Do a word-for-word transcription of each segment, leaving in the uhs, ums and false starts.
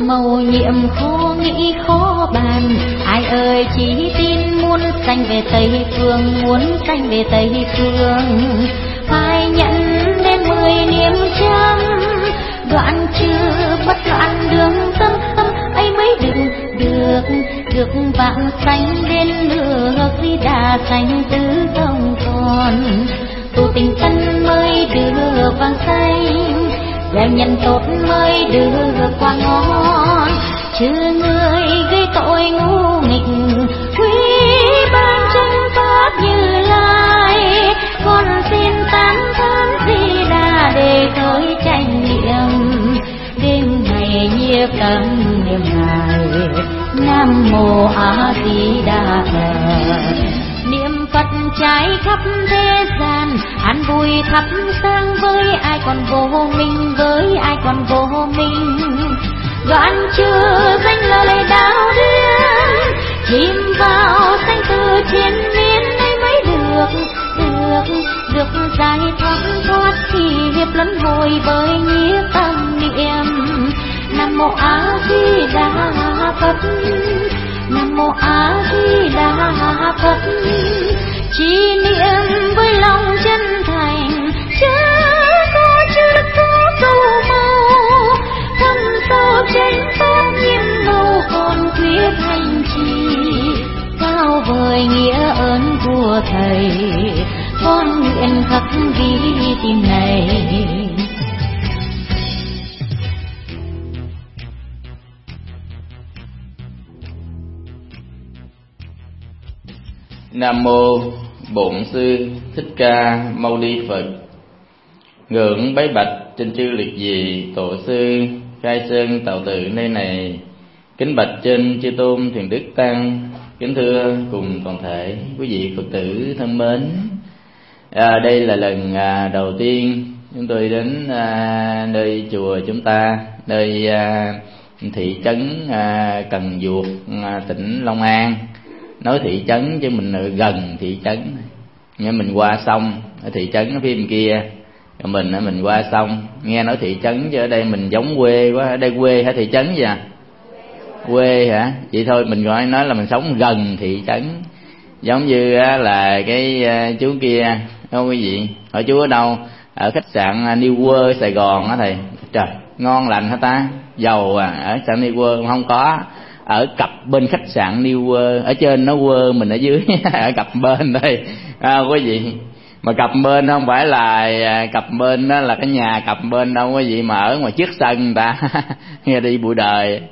Mầu nhiệm khó nghĩ khó bàn, ai ơi chỉ tin muốn sanh về Tây Phương, muốn sanh về Tây Phương. Phải nhận đến mười niệm trăm, đoạn trừ bất loạn đường tâm tâm ấy mới được được được vạn sanh đến nước Di Đà sanh tứ không còn. Tu tình tân mới được vàng xanh, gieo nhân tốt mới được quả ngon. Chứ người gây tội ngu nghịch, quý ban chân pháp Như Lai. Con xin tán thán Di Đà để khởi chánh niệm, đêm ngày nhiếp tâm niệm Ngài. Nam mô A Di Đà Phật. Niệm Phật trái khắp thế gian, an vui khắp sang với ai còn vô minh, với ai còn vô minh. Đoạn trừ danh lời đạo điên, chìm vào sanh tử triền miên ấy mới được được được giải thoát thoát khi hiệp luân hồi với nhiếp tâm niệm. Nam mô A Di Đà Phật, Nam mô A Di Đà Phật. Chỉ niệm với lòng chân thành, chớ có chữ có câu màu, thâm sâu trên pháp nhiệm màu còn quyết hành trì. Cao vời nghĩa ơn của Thầy, con nguyện khắc ghi tim này. Nam mô Bổn Sư Thích Ca Mâu Ni Phật. Ngưỡng bái bạch trên chư liệt vị tổ sư khai sơn tạo tự nơi này. Kính bạch trên chư tôn thiền đức tăng. Kính thưa cùng toàn thể quý vị Phật tử thân mến. À, đây là lần à, đầu tiên chúng tôi đến à, nơi chùa chúng ta, nơi à, thị trấn à, Cần Duộc, à, tỉnh Long An. Nói thị trấn chứ mình ở gần thị trấn, nghe mình qua sông ở thị trấn ở phía bên kia, rồi mình mình qua sông. Nghe nói thị trấn chứ ở đây mình giống quê quá. Ở đây quê hay thị trấn vậy à? Quê hả? Vậy thôi mình gọi nói là mình sống gần thị trấn. Giống như là cái chú kia, không quý vị, hỏi chú ở đâu? Ở khách sạn New World Sài Gòn á thầy. Trời, ngon lành hả ta? Giàu à. Ở khách sạn New World không có, ở cặp bên khách sạn New World, ở trên nó World, mình ở dưới ở cặp bên thôi à, quý vị. Mà cặp bên không phải là cặp bên đó là cái nhà cặp bên đâu quý vị, mà ở ngoài trước sân người ta nghe đi bụi đời.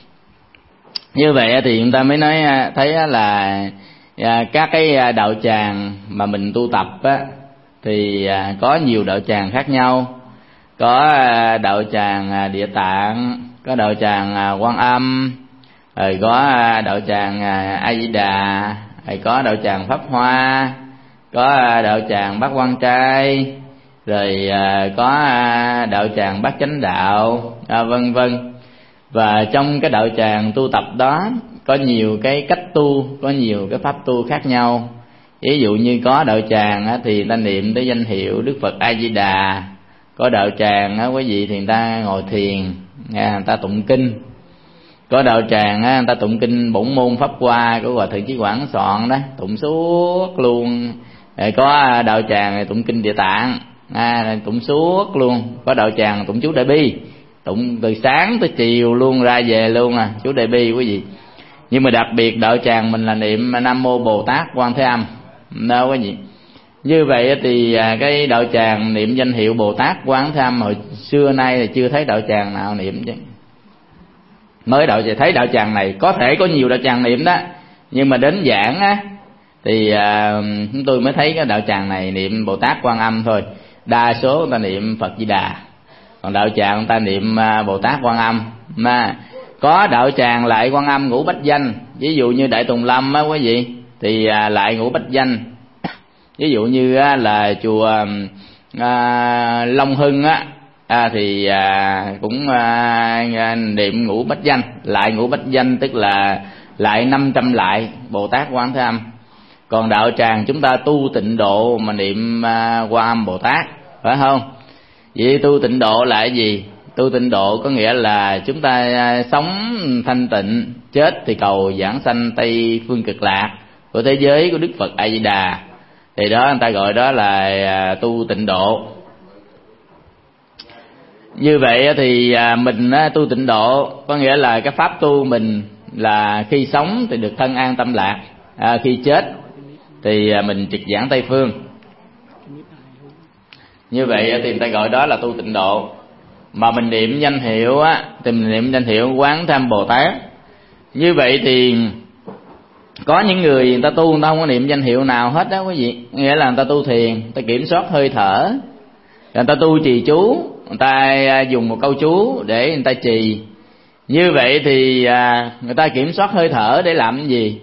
Như vậy thì người ta mới nói thấy là các cái đạo tràng mà mình tu tập á, thì có nhiều đạo tràng khác nhau. Có đạo tràng Địa Tạng, có đạo tràng Quan Âm, rồi có đạo tràng A Di Đà, rồi có đạo tràng Pháp Hoa, có đạo tràng Bát Quan Trai, rồi có đạo tràng Bát Chánh Đạo, à, vân vân. Và trong cái đạo tràng tu tập đó có nhiều cái cách tu, có nhiều cái pháp tu khác nhau. Ví dụ như có đạo tràng thì người ta niệm tới danh hiệu Đức Phật A Di Đà, có đạo tràng quý vị thì người ta ngồi thiền, người ta tụng kinh. Có đạo tràng người ta tụng kinh Bổn Môn Pháp Hoa của Hòa Thượng Chí Quảng soạn đó, tụng suốt luôn. Có đạo tràng tụng kinh Địa Tạng, à, tụng suốt luôn. Có đạo tràng tụng chú Đại Bi, tụng từ sáng tới chiều luôn, ra về luôn à, chú Đại Bi quý vị. Nhưng mà đặc biệt đạo tràng mình là niệm Nam Mô Bồ Tát Quan Thế Âm đâu quý vị. Như vậy thì cái đạo tràng niệm danh hiệu Bồ Tát Quán Thế Âm hồi xưa nay thì chưa thấy đạo tràng nào niệm chứ. Mới đạo thấy đạo tràng này, có thể có nhiều đạo tràng niệm đó, nhưng mà đến giảng á thì à, chúng tôi mới thấy cái đạo tràng này niệm Bồ Tát Quan Âm thôi. Đa số người ta niệm Phật Di Đà, còn đạo tràng người ta niệm à, Bồ Tát Quan Âm. Mà có đạo tràng lại Quan Âm ngũ bách danh, ví dụ như Đại Tùng Lâm á quý vị, thì à, lại ngũ bách danh. Ví dụ như á, là chùa à, Long Hưng á, à, thì à, cũng à, niệm ngũ bách danh, lại ngũ bách danh tức là lại năm trăm lại Bồ Tát Quan Thế Âm. Còn đạo tràng chúng ta tu tịnh độ mà niệm à, Quan Âm Bồ Tát, phải không? Vậy tu tịnh độ là cái gì? Tu tịnh độ có nghĩa là chúng ta sống thanh tịnh, chết thì cầu giảng sanh Tây phương cực lạc của thế giới của Đức Phật A Di Đà. Thì đó người ta gọi đó là tu tịnh độ. Như vậy thì mình tu tịnh độ có nghĩa là cái pháp tu mình là khi sống thì được thân an tâm lạc, à, khi chết thì mình trực giảng Tây phương. Như vậy thì người ta gọi đó là tu tịnh độ. Mà mình niệm danh hiệu á, thì mình niệm danh hiệu Quán Tham Bồ Tát. Như vậy thì có những người người ta tu người ta không có niệm danh hiệu nào hết đó quý vị. Nghĩa là người ta tu thiền, người ta kiểm soát hơi thở, người ta tu trì chú, người ta dùng một câu chú để người ta trì. Như vậy thì à, người ta kiểm soát hơi thở để làm cái gì?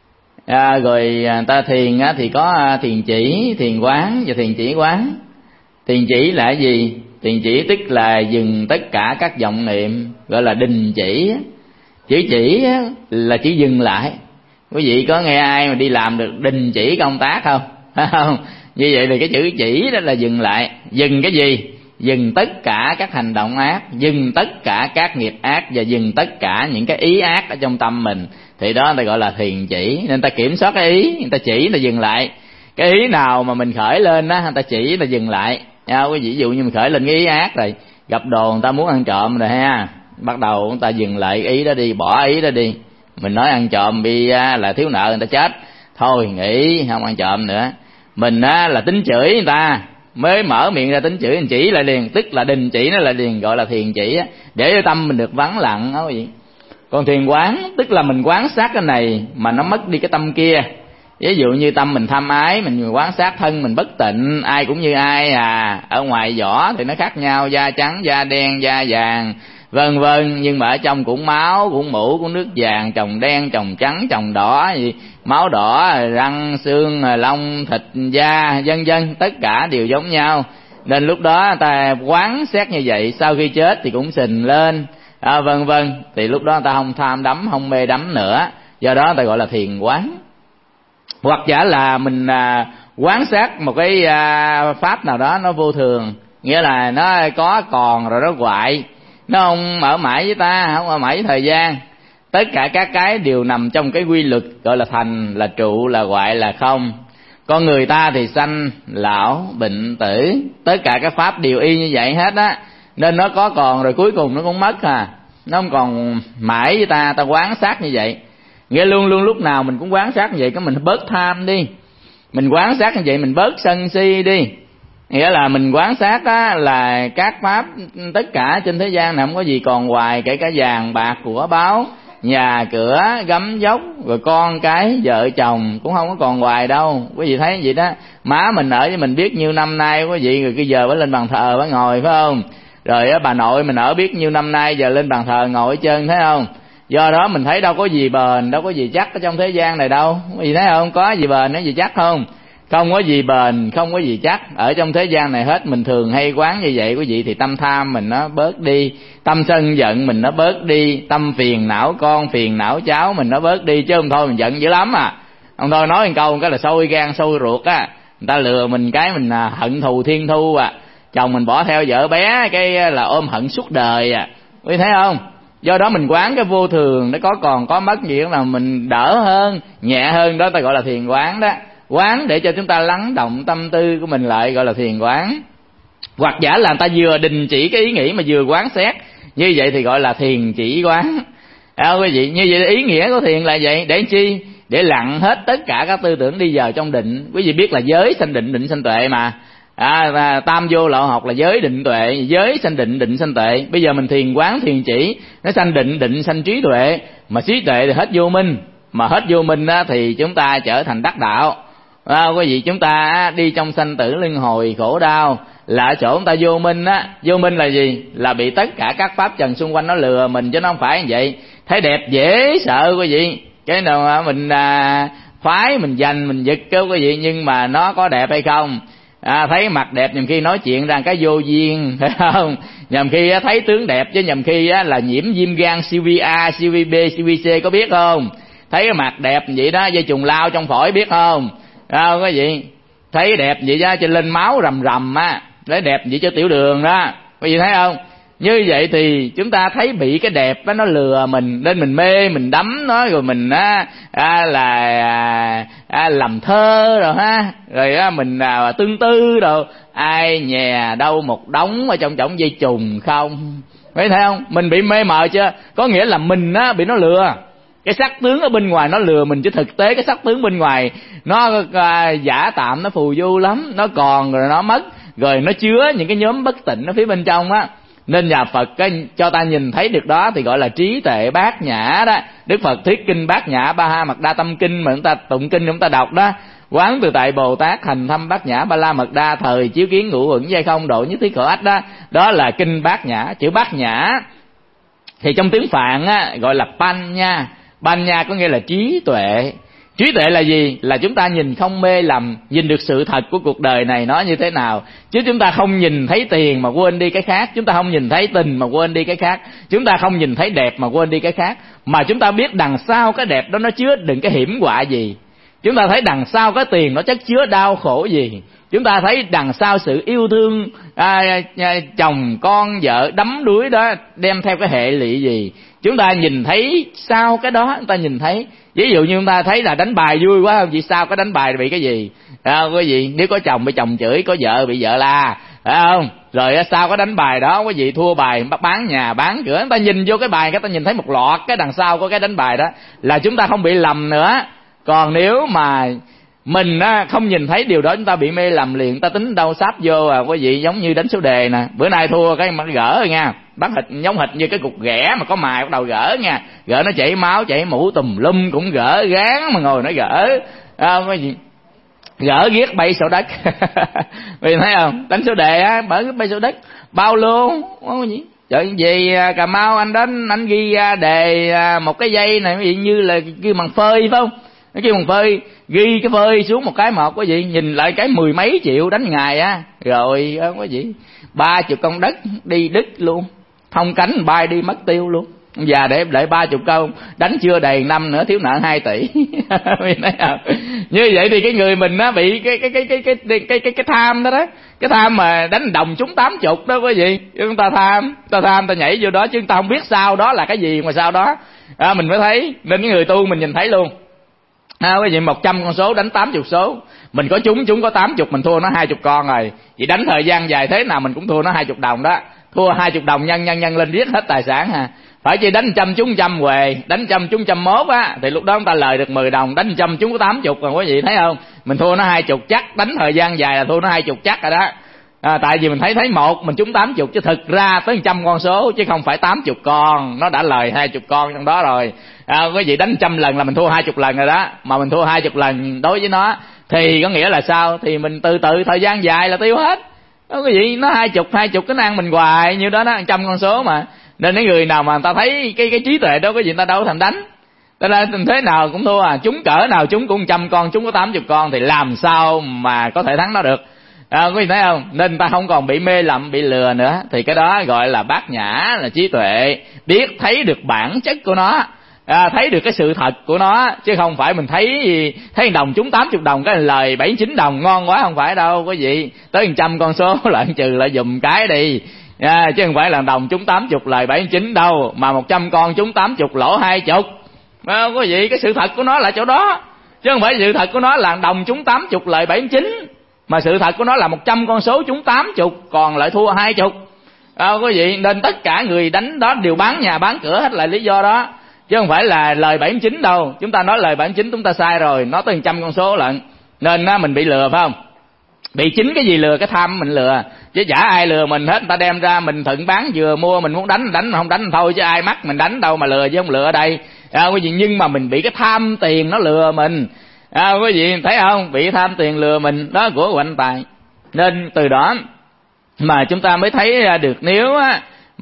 À, rồi người ta thiền á, thì có thiền chỉ, thiền quán và thiền chỉ quán. Thiền chỉ là cái gì? Thiền chỉ tức là dừng tất cả các vọng niệm, gọi là đình chỉ. Chữ chỉ là chỉ dừng lại. Quý vị có nghe ai mà đi làm được đình chỉ công tác không? Không. Như vậy thì cái chữ chỉ đó là dừng lại. Dừng cái gì? Dừng tất cả các hành động ác, dừng tất cả các nghiệp ác và dừng tất cả những cái ý ác ở trong tâm mình. Thì đó người ta gọi là thiền chỉ. Nên ta kiểm soát cái ý, người ta chỉ, người ta dừng lại. Cái ý nào mà mình khởi lên đó, người ta chỉ, người ta dừng lại. Nha, ví dụ như mình khởi lên cái ý ác rồi, gặp đồ người ta muốn ăn trộm rồi ha, bắt đầu người ta dừng lại ý đó đi, bỏ ý đó đi. Mình nói ăn trộm bị là thiếu nợ người ta chết, thôi nghỉ không ăn trộm nữa. Mình á là tính chửi người ta, mới mở miệng ra tính chửi mình chỉ lại liền, tức là đình chỉ nó lại liền, gọi là thiền chỉ á, để cho tâm mình được vắng lặng đó quý vị. Còn thiền quán tức là mình quán sát cái này mà nó mất đi cái tâm kia. Ví dụ như tâm mình tham ái, mình quán sát thân mình bất tịnh, ai cũng như ai à, ở ngoài vỏ thì nó khác nhau, da trắng, da đen, da vàng, vân vân, nhưng mà ở trong cũng máu, cũng mũ, cũng nước vàng, trồng đen, trồng trắng, trồng đỏ, gì máu đỏ, răng, xương, lông, thịt, da, vân vân, tất cả đều giống nhau. Nên lúc đó ta quán xét như vậy, sau khi chết thì cũng sình lên, à, vân vân, thì lúc đó ta không tham đắm, không mê đắm nữa. Do đó ta gọi là thiền quán. Hoặc giả là mình à, quán sát một cái à, pháp nào đó nó vô thường, nghĩa là nó có còn rồi nó hoại, nó không ở mãi với ta, không ở mãi với thời gian. Tất cả các cái đều nằm trong cái quy luật gọi là thành, là trụ, là hoại, là không. Con người ta thì sanh, lão, bệnh, tử, tất cả các pháp đều y như vậy hết á. Nên nó có còn rồi cuối cùng nó cũng mất à, nó không còn mãi với ta, ta quán sát như vậy. Nghĩa luôn luôn lúc nào mình cũng quán sát như vậy, cái mình bớt tham đi. Mình quán sát như vậy mình bớt sân si đi. Nghĩa là mình quán sát á, là các pháp tất cả trên thế gian này không có gì còn hoài, kể cả vàng bạc của báo, nhà cửa gấm dốc, rồi con cái vợ chồng cũng không có còn hoài đâu. Quý vị thấy vậy đó, má mình ở với mình biết nhiêu năm nay quý vị, rồi bây giờ phải lên bàn thờ phải ngồi phải không? Rồi á, bà nội mình ở biết nhiêu năm nay giờ lên bàn thờ ngồi hết trơn, thấy không? Do đó mình thấy đâu có gì bền, đâu có gì chắc ở trong thế gian này đâu. Quý vị thấy không? Có gì bền, có gì chắc không? Không có gì bền, không có gì chắc ở trong thế gian này hết. Mình thường hay quán như vậy quý vị, thì tâm tham mình nó bớt đi, tâm sân giận mình nó bớt đi, tâm phiền não con, phiền não cháu mình nó bớt đi. Chứ không thôi mình giận dữ lắm à. Không thôi nói một câu cái là sôi gan sôi ruột á, người ta lừa mình cái mình hận thù thiên thu à. Chồng mình bỏ theo vợ bé cái là ôm hận suốt đời à. Quý vị thấy không? Do đó mình quán cái vô thường, nó có còn có mất gì là mình đỡ hơn, nhẹ hơn, đó ta gọi là thiền quán đó. Quán để cho chúng ta lắng động tâm tư của mình lại, gọi là thiền quán. Hoặc giả là người ta vừa đình chỉ cái ý nghĩ mà vừa quán xét, như vậy thì gọi là thiền chỉ quán. À, quý vị, như vậy ý nghĩa của thiền là vậy, để chi? Để lặng hết tất cả các tư tưởng đi vào trong định. Quý vị biết là giới sanh định, định sanh tuệ mà. À, tam vô lậu học là giới định tuệ, giới sanh định, định sanh tuệ. Bây giờ mình thiền quán thiền chỉ, nó sanh định, định sanh trí tuệ. Mà trí tuệ thì hết vô minh, mà hết vô minh á, thì chúng ta trở thành đắc đạo. À, quý vị, chúng ta đi trong sanh tử luân hồi khổ đau là ở chỗ chúng ta vô minh á. Vô minh là gì? Là bị tất cả các pháp trần xung quanh nó lừa mình, chứ nó không phải như vậy. Thấy đẹp dễ sợ quý vị, cái nào mình à, khoái, mình giành, mình giật cơ quý vị, nhưng mà nó có đẹp hay không? À, thấy mặt đẹp nhầm khi nói chuyện ra cái vô duyên, phải không? Nhầm khi á, thấy tướng đẹp, chứ nhầm khi á, là nhiễm viêm gan siêu vi A, siêu vi B, siêu vi C, có biết không? Thấy cái mặt đẹp vậy đó, dây trùng lao trong phổi biết không? Đâu có gì, thấy đẹp vậy đó cho lên máu rầm rầm á, lấy đẹp vậy cho tiểu đường đó, có gì thấy không? Như vậy thì chúng ta thấy bị cái đẹp đó nó lừa mình, nên mình mê, mình đắm nó, rồi mình á à, là à, à, làm thơ rồi ha, rồi á mình à, tương tư rồi, ai nhè đâu một đống ở trong chổng dây chùng không. Thấy thấy không? Mình bị mê mờ chưa? Có nghĩa là mình á bị nó lừa. Cái sắc tướng ở bên ngoài nó lừa mình, chứ thực tế cái sắc tướng bên ngoài nó à, giả tạm, nó phù du lắm, nó còn rồi nó mất, rồi nó chứa những cái nhóm bất tịnh ở phía bên trong á. Nên nhà Phật cái cho ta nhìn thấy được đó thì gọi là trí tuệ bát nhã đó. Đức Phật thuyết kinh Bát Nhã Ba Ha Mật Đa Tâm Kinh mà chúng ta tụng kinh chúng ta đọc đó. Quán từ tại Bồ Tát hành thâm Bát Nhã Ba La Mật Đa, thời chiếu kiến ngũ uẩn giai không, độ nhất thiết khổ ách đó. Đó là kinh Bát Nhã. Chữ Bát Nhã thì trong tiếng Phạn á, gọi là Panya. Panya có nghĩa là trí tuệ. Trí tuệ là gì? Là chúng ta nhìn không mê lầm, nhìn được sự thật của cuộc đời này nó như thế nào. Chứ chúng ta không nhìn thấy tiền mà quên đi cái khác, chúng ta không nhìn thấy tình mà quên đi cái khác, chúng ta không nhìn thấy đẹp mà quên đi cái khác. Mà chúng ta biết đằng sau cái đẹp đó nó chứa đựng cái hiểm họa gì. Chúng ta thấy đằng sau cái tiền nó chất chứa đau khổ gì. Chúng ta thấy đằng sau sự yêu thương à, à, chồng con vợ đắm đuối đó đem theo cái hệ lụy gì. Chúng ta nhìn thấy sau cái đó, chúng ta nhìn thấy. Ví dụ như chúng ta thấy là đánh bài vui quá không? Vì sao cái đánh bài bị cái gì? À, cái gì? Nếu có chồng bị chồng chửi, có vợ bị vợ la, phải không? Rồi sao có đánh bài đó, cái gì thua bài bán nhà bán cửa. Chúng ta nhìn vô cái bài, cái ta nhìn thấy một loạt cái đằng sau của cái đánh bài đó, là chúng ta không bị lầm nữa. Còn nếu mà mình á, không nhìn thấy điều đó, chúng ta bị mê lầm liền, ta tính đâu sáp vô à, quý vị, giống như đánh số đề nè, bữa nay thua cái mà gỡ rồi nha, bắt thịt giống thịt như cái cục ghẻ mà có mài bắt đầu gỡ nha, gỡ nó chảy máu chảy mũ tùm lum cũng gỡ, gán mà ngồi nó gỡ, à, cái gì gỡ ghét bay sổ đất. Vì thấy không, đánh số đề á, bởi bay sổ đất bao luôn, cái gì trời về Cà Mau anh đến anh ghi đề một cái dây này ví dụ như là ghi bằng phơi phải không, cái kia bằng phơi, ghi cái phơi xuống một cái một, cái gì nhìn lại cái mười mấy triệu đánh ngày á, rồi cái gì ba chục con đất đi đứt luôn, thông cánh bay đi mất tiêu luôn. Và để để ba chục câu đánh chưa đầy năm nữa thiếu nợ hai tỷ. Như vậy thì cái người mình nó bị cái cái cái cái cái cái cái cái, cái tham đó đó, cái tham mà đánh đồng trúng tám chục đó quý vị, chúng ta tham, ta tham ta nhảy vô đó chứ chúng ta không biết sau đó là cái gì mà sau đó à, mình mới thấy. Nên cái người tu mình nhìn thấy luôn. À, cái gì một trăm con số đánh tám chục số, mình có trúng chúng có tám chục, mình thua nó hai chục con rồi. Vậy đánh thời gian dài thế nào mình cũng thua nó hai chục đồng đó, thua hai chục đồng nhân nhân nhân lên riết hết tài sản ha. Phải chỉ đánh trăm trúng trăm huề, đánh trăm trúng trăm mốt á, thì lúc đó chúng ta lời được mười đồng, đánh trăm trúng có tám chục, còn quý vị thấy không? Mình thua nó hai chục chắc, đánh thời gian dài là thua nó hai chục chắc rồi đó. À, tại vì mình thấy thấy một mình trúng tám chục, chứ thực ra tới trăm con số chứ không phải tám chục con, nó đã lời hai chục con trong đó rồi. À, quý vị đánh trăm lần là mình thua hai chục lần rồi đó, mà mình thua hai chục lần đối với nó thì có nghĩa là sao? Thì mình từ từ thời gian dài là tiêu hết. Đó quý vị, nó hai chục hai chục cái ăn mình hoài như đó đó, trăm con số mà. Nên cái người nào mà người ta thấy cái cái trí tuệ đó, cái gì người ta đâu thành đánh, ta ra thế nào cũng thua à, chúng cỡ nào chúng cũng trăm con, chúng có tám chục con thì làm sao mà có thể thắng nó được. À, quý vị thấy không? Nên ta không còn bị mê lầm, bị lừa nữa. Thì cái đó gọi là bát nhã, là trí tuệ, biết thấy được bản chất của nó, à, thấy được cái sự thật của nó, chứ không phải mình thấy thấy đồng trúng tám chục đồng cái lời bảy chín đồng ngon quá, không phải đâu quý vị. Tới một trăm con số lợn trừ lại dùm cái đi. À, chứ không phải là đồng trúng tám chục lời bảy chín đâu, mà một trăm con trúng tám chục lỗ hai chục. À, quý vị, cái sự thật của nó là chỗ đó, chứ không phải sự thật của nó là đồng trúng tám chục lời bảy chín, mà sự thật của nó là một trăm con số trúng tám chục còn lại thua hai chục. À, quý vị, nên tất cả người đánh đó đều bán nhà bán cửa hết là lý do đó, chứ không phải là lời bảy chín đâu. Chúng ta nói lời bảy chín chúng ta sai rồi, nó tới một trăm con số lận, nên á, mình bị lừa phải không? Bị chính cái gì lừa? Cái tham mình lừa, chứ chả ai lừa mình hết. Người ta đem ra mình thuận bán vừa mua, mình muốn đánh đánh, mà không đánh thôi, chứ ai mắc mình đánh đâu mà lừa chứ không lừa ở đây. À, quý vị, nhưng mà mình bị cái tham tiền nó lừa mình. À, quý vị thấy không? Bị tham tiền lừa mình, đó của quạnh tài. Nên từ đó mà chúng ta mới thấy được, nếu á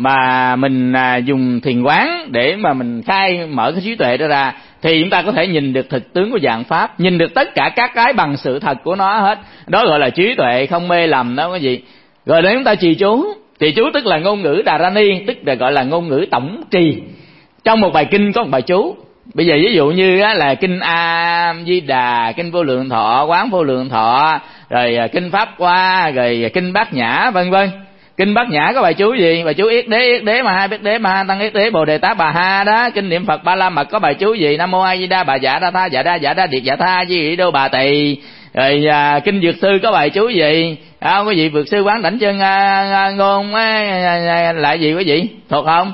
mà mình à, dùng thiền quán để mà mình khai mở cái trí tuệ đó ra, thì chúng ta có thể nhìn được thực tướng của dạng pháp, nhìn được tất cả các cái bằng sự thật của nó hết. Đó gọi là trí tuệ không mê lầm đó quý vị. Rồi nếu chúng ta trì chú, trì chú tức là ngôn ngữ Đà Ra Ni, tức là gọi là ngôn ngữ tổng trì. Trong một bài kinh có một bài chú. Bây giờ ví dụ như á, là kinh A Di Đà, kinh Vô Lượng Thọ, Quán Vô Lượng Thọ, rồi kinh Pháp Hoa, rồi kinh Bát Nhã, vân vân. Kinh Bát Nhã có bài chú gì? Bài chú yết đế yết đế mà hai biết đế mà tăng yết đế bồ đề tát bà ha đó. Kinh niệm Phật Ba La Mật có bài chú gì? Nam mô A Di Đà bà dạ đa tha dạ đa dạ đa điệt dạ tha di đô bà tỳ. Rồi à, kinh Dược Sư có bài chú gì? À, quý vị Dược Sư quán đảnh chân à, à, ngôn à, à, lại gì quý vị thuộc không?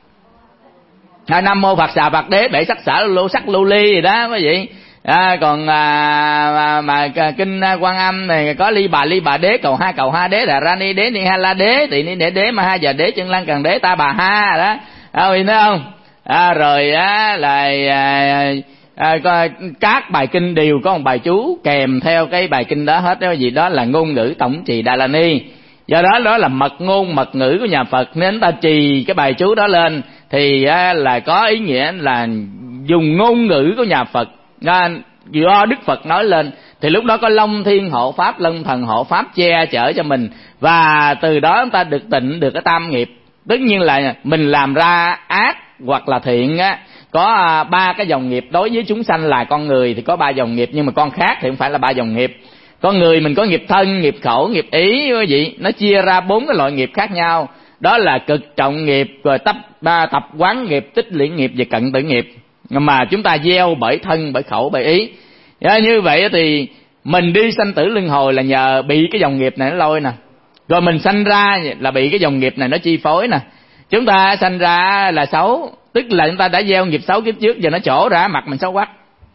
À, Nam mô Phật xà Phật đế bể sắc xả lô sắc lưu ly gì đó quý vị. À, còn à, mà, mà kinh Quan Âm này có ly bà ly bà đế cầu ha cầu ha đế là ra ni đế ni ha la đế tỳ ni đế đế ma ha già đế chân lăng cần đế ta bà ha đó. À, quý vị thấy không? À, rồi á là à, à, có, các bài kinh đều có một bài chú kèm theo cái bài kinh đó hết đó gì đó là ngôn ngữ tổng trì Đà La Ni. Do đó đó là mật ngôn mật ngữ của nhà Phật, nên ta trì cái bài chú đó lên thì á, là có ý nghĩa là dùng ngôn ngữ của nhà Phật à, do Đức Phật nói lên, thì lúc đó có Long Thiên hộ pháp, Long Thần hộ pháp che chở cho mình, và từ đó chúng ta được tịnh được cái tam nghiệp. Tất nhiên là mình làm ra ác hoặc là thiện á, có ba cái dòng nghiệp. Đối với chúng sanh là con người thì có ba dòng nghiệp, nhưng mà con khác thì không phải là ba dòng nghiệp. Con người mình có nghiệp thân, nghiệp khẩu, nghiệp ý quý vị, nó chia ra bốn cái loại nghiệp khác nhau. Đó là cực trọng nghiệp, rồi tập ba tập quán nghiệp, tích lũy nghiệp và cận tử nghiệp, mà chúng ta gieo bởi thân, bởi khẩu, bởi ý. Như vậy thì mình đi sanh tử luân hồi là nhờ bị cái dòng nghiệp này nó lôi nè, rồi mình sanh ra là bị cái dòng nghiệp này nó chi phối nè. Chúng ta sanh ra là xấu, tức là chúng ta đã gieo nghiệp xấu kiếp trước, giờ nó trổ ra mặt mình xấu quắc.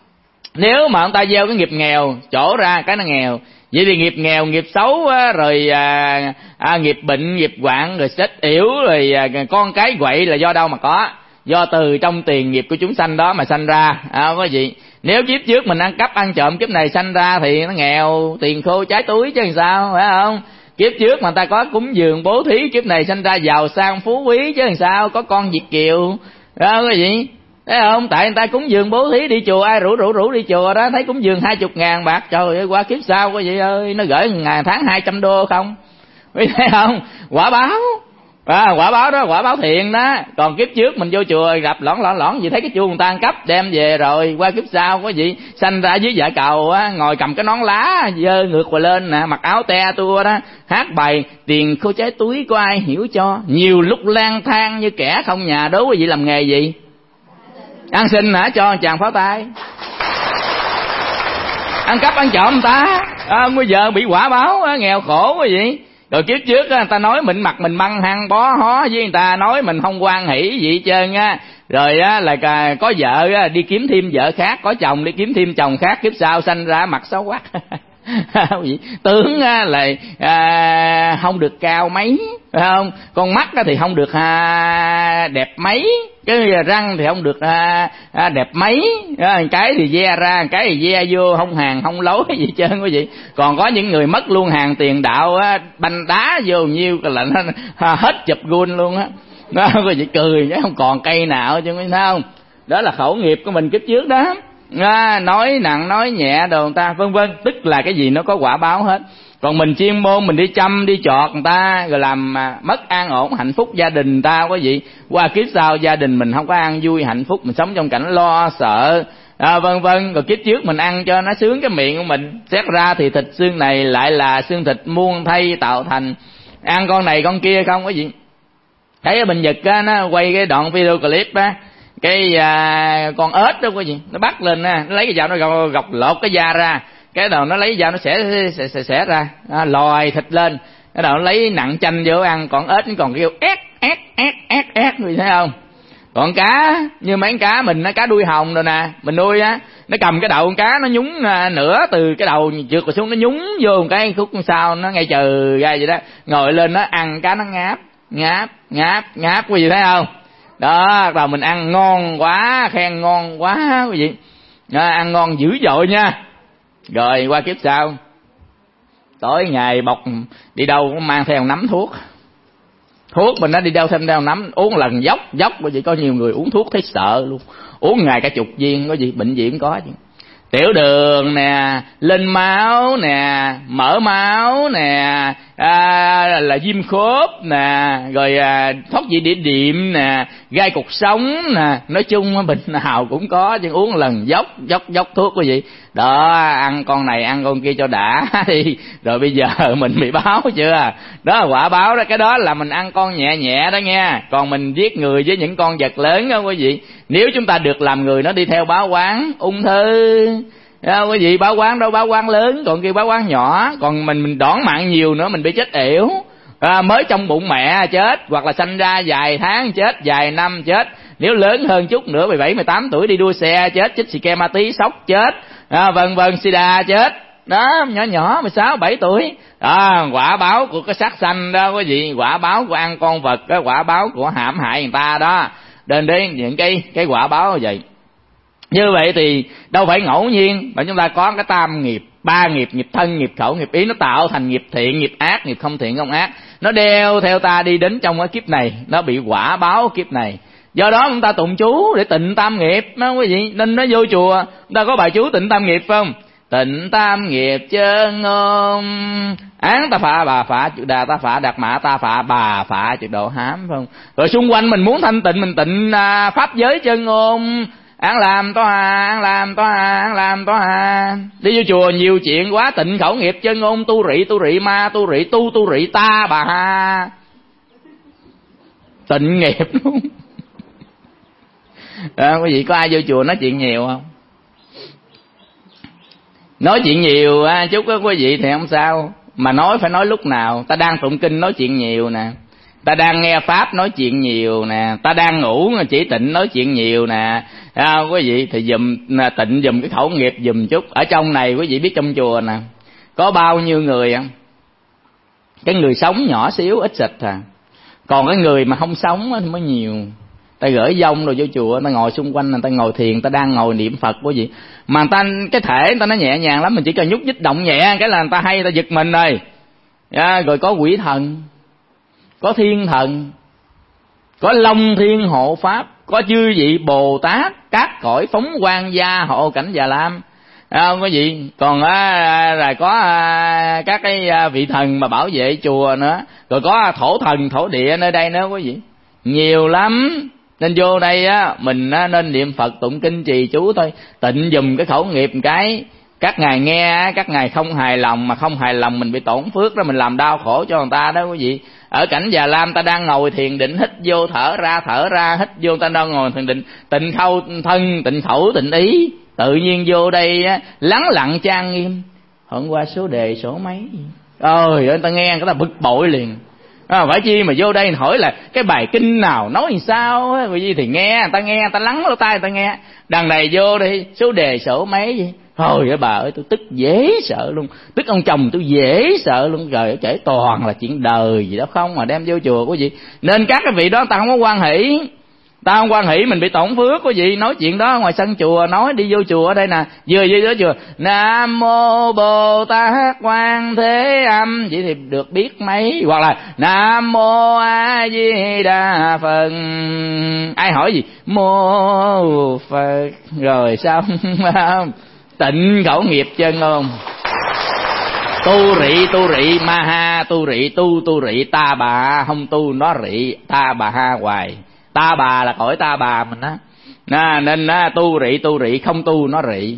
Nếu mà chúng ta gieo cái nghiệp nghèo, trổ ra cái nó nghèo, vậy thì nghiệp nghèo, nghiệp xấu á, rồi à, à, nghiệp bệnh, nghiệp hoạn, rồi chết yểu, rồi à, con cái quậy là do đâu mà có? Do từ trong tiền nghiệp của chúng sanh đó mà sanh ra. À, có gì? Nếu kiếp trước mình ăn cắp, ăn trộm, kiếp này sanh ra thì nó nghèo, tiền khô trái túi chứ làm sao, phải không? Kiếp trước mà ta có cúng dường bố thí, kiếp này sanh ra giàu sang phú quý chứ làm sao, có con Việt kiều, đó có gì? Thấy không? Tại người ta cúng dường bố thí đi chùa, ai rủ rủ rủ đi chùa đó, thấy cúng dường hai chục ngàn bạc, trời ơi, qua kiếp sau có gì ơi, nó gửi ngàn tháng hai trăm đô không? Biết thấy không? Quả báo. À, quả báo đó, quả báo thiện đó. Còn kiếp trước mình vô chùa gặp lõn lõn lõn gì, thấy cái chuông người ta ăn cắp đem về, rồi qua kiếp sau có gì sanh ra dưới dạ cầu á, ngồi cầm cái nón lá dơ ngược qua lên nè, mặc áo te tua đó, hát bài tiền khô trái túi có ai hiểu cho, nhiều lúc lang thang như kẻ không nhà. Đố quý vị làm nghề gì? Ăn xin hả? Cho chàng pháo tay. Ăn cắp ăn trộm người ta à, bây giờ bị quả báo á, nghèo khổ quý vị. Rồi kiếp trước á, người ta nói mình mặt mình măng hăng bó hó với người ta, nói mình không hoan hỷ gì hết trơn á. Rồi á là có vợ á, đi kiếm thêm vợ khác, có chồng đi kiếm thêm chồng khác, kiếp sau sanh ra mặt xấu quắc. Tướng á, là à, không được cao mấy, phải không? Con mắt á, thì không được à, đẹp mấy, cái răng thì không được à, à, đẹp mấy, à, cái thì ve ra, cái thì ve vô, không hàng không lối gì trơn quý vị. Còn có những người mất luôn hàng tiền đạo á, banh đá vô nhiêu là nó à, hết chụp gun luôn á. Đó quý vị cười chứ không còn cây nào chứ, thấy không? Đó là khẩu nghiệp của mình kiếp trước đó. À, nói nặng nói nhẹ đồ người ta vân vân, tức là cái gì nó có quả báo hết. Còn mình chuyên môn mình đi chăm đi chọt người ta, rồi làm à, mất an ổn hạnh phúc gia đình người ta, quý vị. Qua kiếp sau gia đình mình không có an vui hạnh phúc, mình sống trong cảnh lo sợ à, vân vân. Rồi kiếp trước mình ăn cho nó sướng cái miệng của mình, xét ra thì thịt xương này lại là xương thịt muôn thay tạo thành, ăn con này con kia không quý vị. Thấy ở bên Nhật á, nó quay cái đoạn video clip á, cái à, con ếch đó quý vị, nó bắt lên á, nó lấy cái dao nó gọt, gọt lột cái da ra, cái đầu nó lấy dao nó xẻ xẻ, xẻ, xẻ ra à, lòi thịt lên, cái đầu nó lấy nặng chanh vô ăn. Còn ếch nó còn kêu ét ét ét ét ét, quý vị thấy không? Còn cá như mấy con cá mình, nó cá đuôi hồng rồi nè, mình nuôi á, nó cầm cái đầu con cá nó nhúng à, nửa từ cái đầu trượt vào xuống, nó nhúng vô một cái khúc sau nó ngay chờ ra vậy đó, ngồi lên nó ăn cá, nó ngáp ngáp ngáp ngáp, quý vị thấy không? Đó, rồi mình ăn ngon quá, khen ngon quá quý vị, đó, ăn ngon dữ dội nha. Rồi qua kiếp sau tối ngày bọc đi đâu cũng mang theo nắm thuốc, thuốc mình nó đi đâu thêm đeo nắm, uống lần dốc dốc quý vị. Có nhiều người uống thuốc thấy sợ luôn, uống ngày cả chục viên, có gì bệnh viện có chứ. Tiểu đường nè, lên máu nè, mỡ máu nè, à, là viêm khớp nè, rồi à, thoát vị đĩa đệm nè, gai cột sống nè, nói chung bệnh nào cũng có, chứ uống lần dốc dốc dốc thuốc quý vị. Đó, ăn con này ăn con kia cho đã đi, rồi bây giờ mình bị báo chưa? Đó là quả báo đó, cái đó là mình ăn con nhẹ nhẹ đó nha. Còn mình giết người với những con vật lớn đó quý vị. Nếu chúng ta được làm người, nó đi theo báo quán ung thư. À, quý vị, báo quán đâu báo quán lớn, còn kia báo quán nhỏ. Còn mình mình đón mạng nhiều nữa, mình bị chết yểu. À, mới trong bụng mẹ chết, hoặc là sanh ra vài tháng chết, vài năm chết. Nếu lớn hơn chút nữa, mười bảy, mười tám tuổi đi đua xe chết, chích xì ke ma tí sốc chết, à, vân vân, sida chết. Đó, nhỏ nhỏ mười sáu, bảy tuổi. À, quả báo của cái sát sanh đó quý vị, quả báo của ăn con vật, cái quả báo của hãm hại người ta đó. Đến đến những cái cái quả báo như vậy. Như vậy thì đâu phải ngẫu nhiên mà chúng ta có cái tam nghiệp, ba nghiệp, nghiệp thân, nghiệp khẩu, nghiệp ý, nó tạo thành nghiệp thiện, nghiệp ác, nghiệp không thiện không ác. Nó đeo theo ta đi đến trong cái kiếp này, nó bị quả báo kiếp này. Do đó chúng ta tụng chú để tịnh tam nghiệp đó quý vị. Nên nó vô chùa, chúng ta có bài chú tịnh tam nghiệp phải không? Tịnh tam nghiệp chân ngôn, án ta phạ bà phạ chữ đà ta phạ đạt mã ta phạ bà phạ chữ độ hám phải không? Rồi xung quanh mình muốn thanh tịnh, mình tịnh à, pháp giới chân ngôn, án làm tó hà, án làm tó hà, án làm tó hà. Đi vô chùa nhiều chuyện quá, tịnh khẩu nghiệp chân ngôn, tu rị tu rị ma, tu rị tu tu rị ta bà ha, tịnh nghiệp luôn. À, quý vị có ai vô chùa nói chuyện nhiều không? Nói chuyện nhiều á, chút á quý vị thì không sao, mà nói phải nói lúc nào. Ta đang tụng kinh nói chuyện nhiều nè, ta đang nghe pháp nói chuyện nhiều nè, ta đang ngủ chỉ tịnh nói chuyện nhiều nè. À, quý vị thì dùm tịnh dùm cái khẩu nghiệp dùm chút. Ở trong này quý vị biết trong chùa nè có bao nhiêu người không? Cái người sống nhỏ xíu ít xịt à, còn cái người mà không sống thì mới nhiều. Ta gửi dông rồi vô chùa, ta ngồi xung quanh, người ta ngồi thiền, ta đang ngồi niệm Phật quý vị, mà người ta cái thể người ta nó nhẹ nhàng lắm, mình chỉ cần nhúc nhích động nhẹ cái là người ta hay, người ta giật mình rồi. À, rồi có quỷ thần, có thiên thần, có long thiên hộ pháp, có chư vị Bồ Tát các cõi phóng quang gia hộ cảnh Già Lam. À, quý vị còn à, là có à, các cái à, vị thần mà bảo vệ chùa nữa, rồi có thổ thần thổ địa nơi đây nữa quý vị, nhiều lắm. Nên vô đây á mình á, nên niệm Phật tụng kinh trì chú thôi, tịnh dùm cái khẩu nghiệp một cái. Các ngài nghe, các ngài không hài lòng, mà không hài lòng mình bị tổn phước đó, mình làm đau khổ cho người ta đó quý vị. Ở cảnh Già Lam ta đang ngồi thiền định, hít vô thở ra, thở ra hít vô, ta đang ngồi thiền định, tịnh khâu thân, tịnh khẩu, tịnh ý. Tự nhiên vô đây á, lắng lặng trang nghiêm. Hôm qua số đề số mấy, ôi người ta nghe người ta bực bội liền. À, phải chi mà vô đây hỏi là cái bài kinh nào nói làm sao á, vì thì nghe người ta nghe, người ta lắng lỗ tai người ta nghe. Đằng này vô đây số đề sổ mấy vậy, thôi bà ơi tôi tức dễ sợ luôn, tức ông chồng tôi dễ sợ luôn. Rồi kể toàn là chuyện đời gì đó không mà đem vô chùa quý vị. Nên các cái vị đó ta không có quan hỷ, ta không quan hỷ mình bị tổn phước quý vị. Nói chuyện đó ngoài sân chùa nói, đi vô chùa ở đây nè, vừa vô vô chùa Nam Mô Bồ Tát Quan Thế Âm vậy thì được biết mấy, hoặc là Nam Mô A Di Đà Phật, ai hỏi gì Mô Phật rồi xong. Tịnh khẩu nghiệp chân ngôn, tu rị tu rị ma ha, tu rị tu tu rị ta bà, không tu nó rị ta bà ha hoài. Ta bà là cõi ta bà mình á, à, nên á, tu rị tu rị không tu nó rị.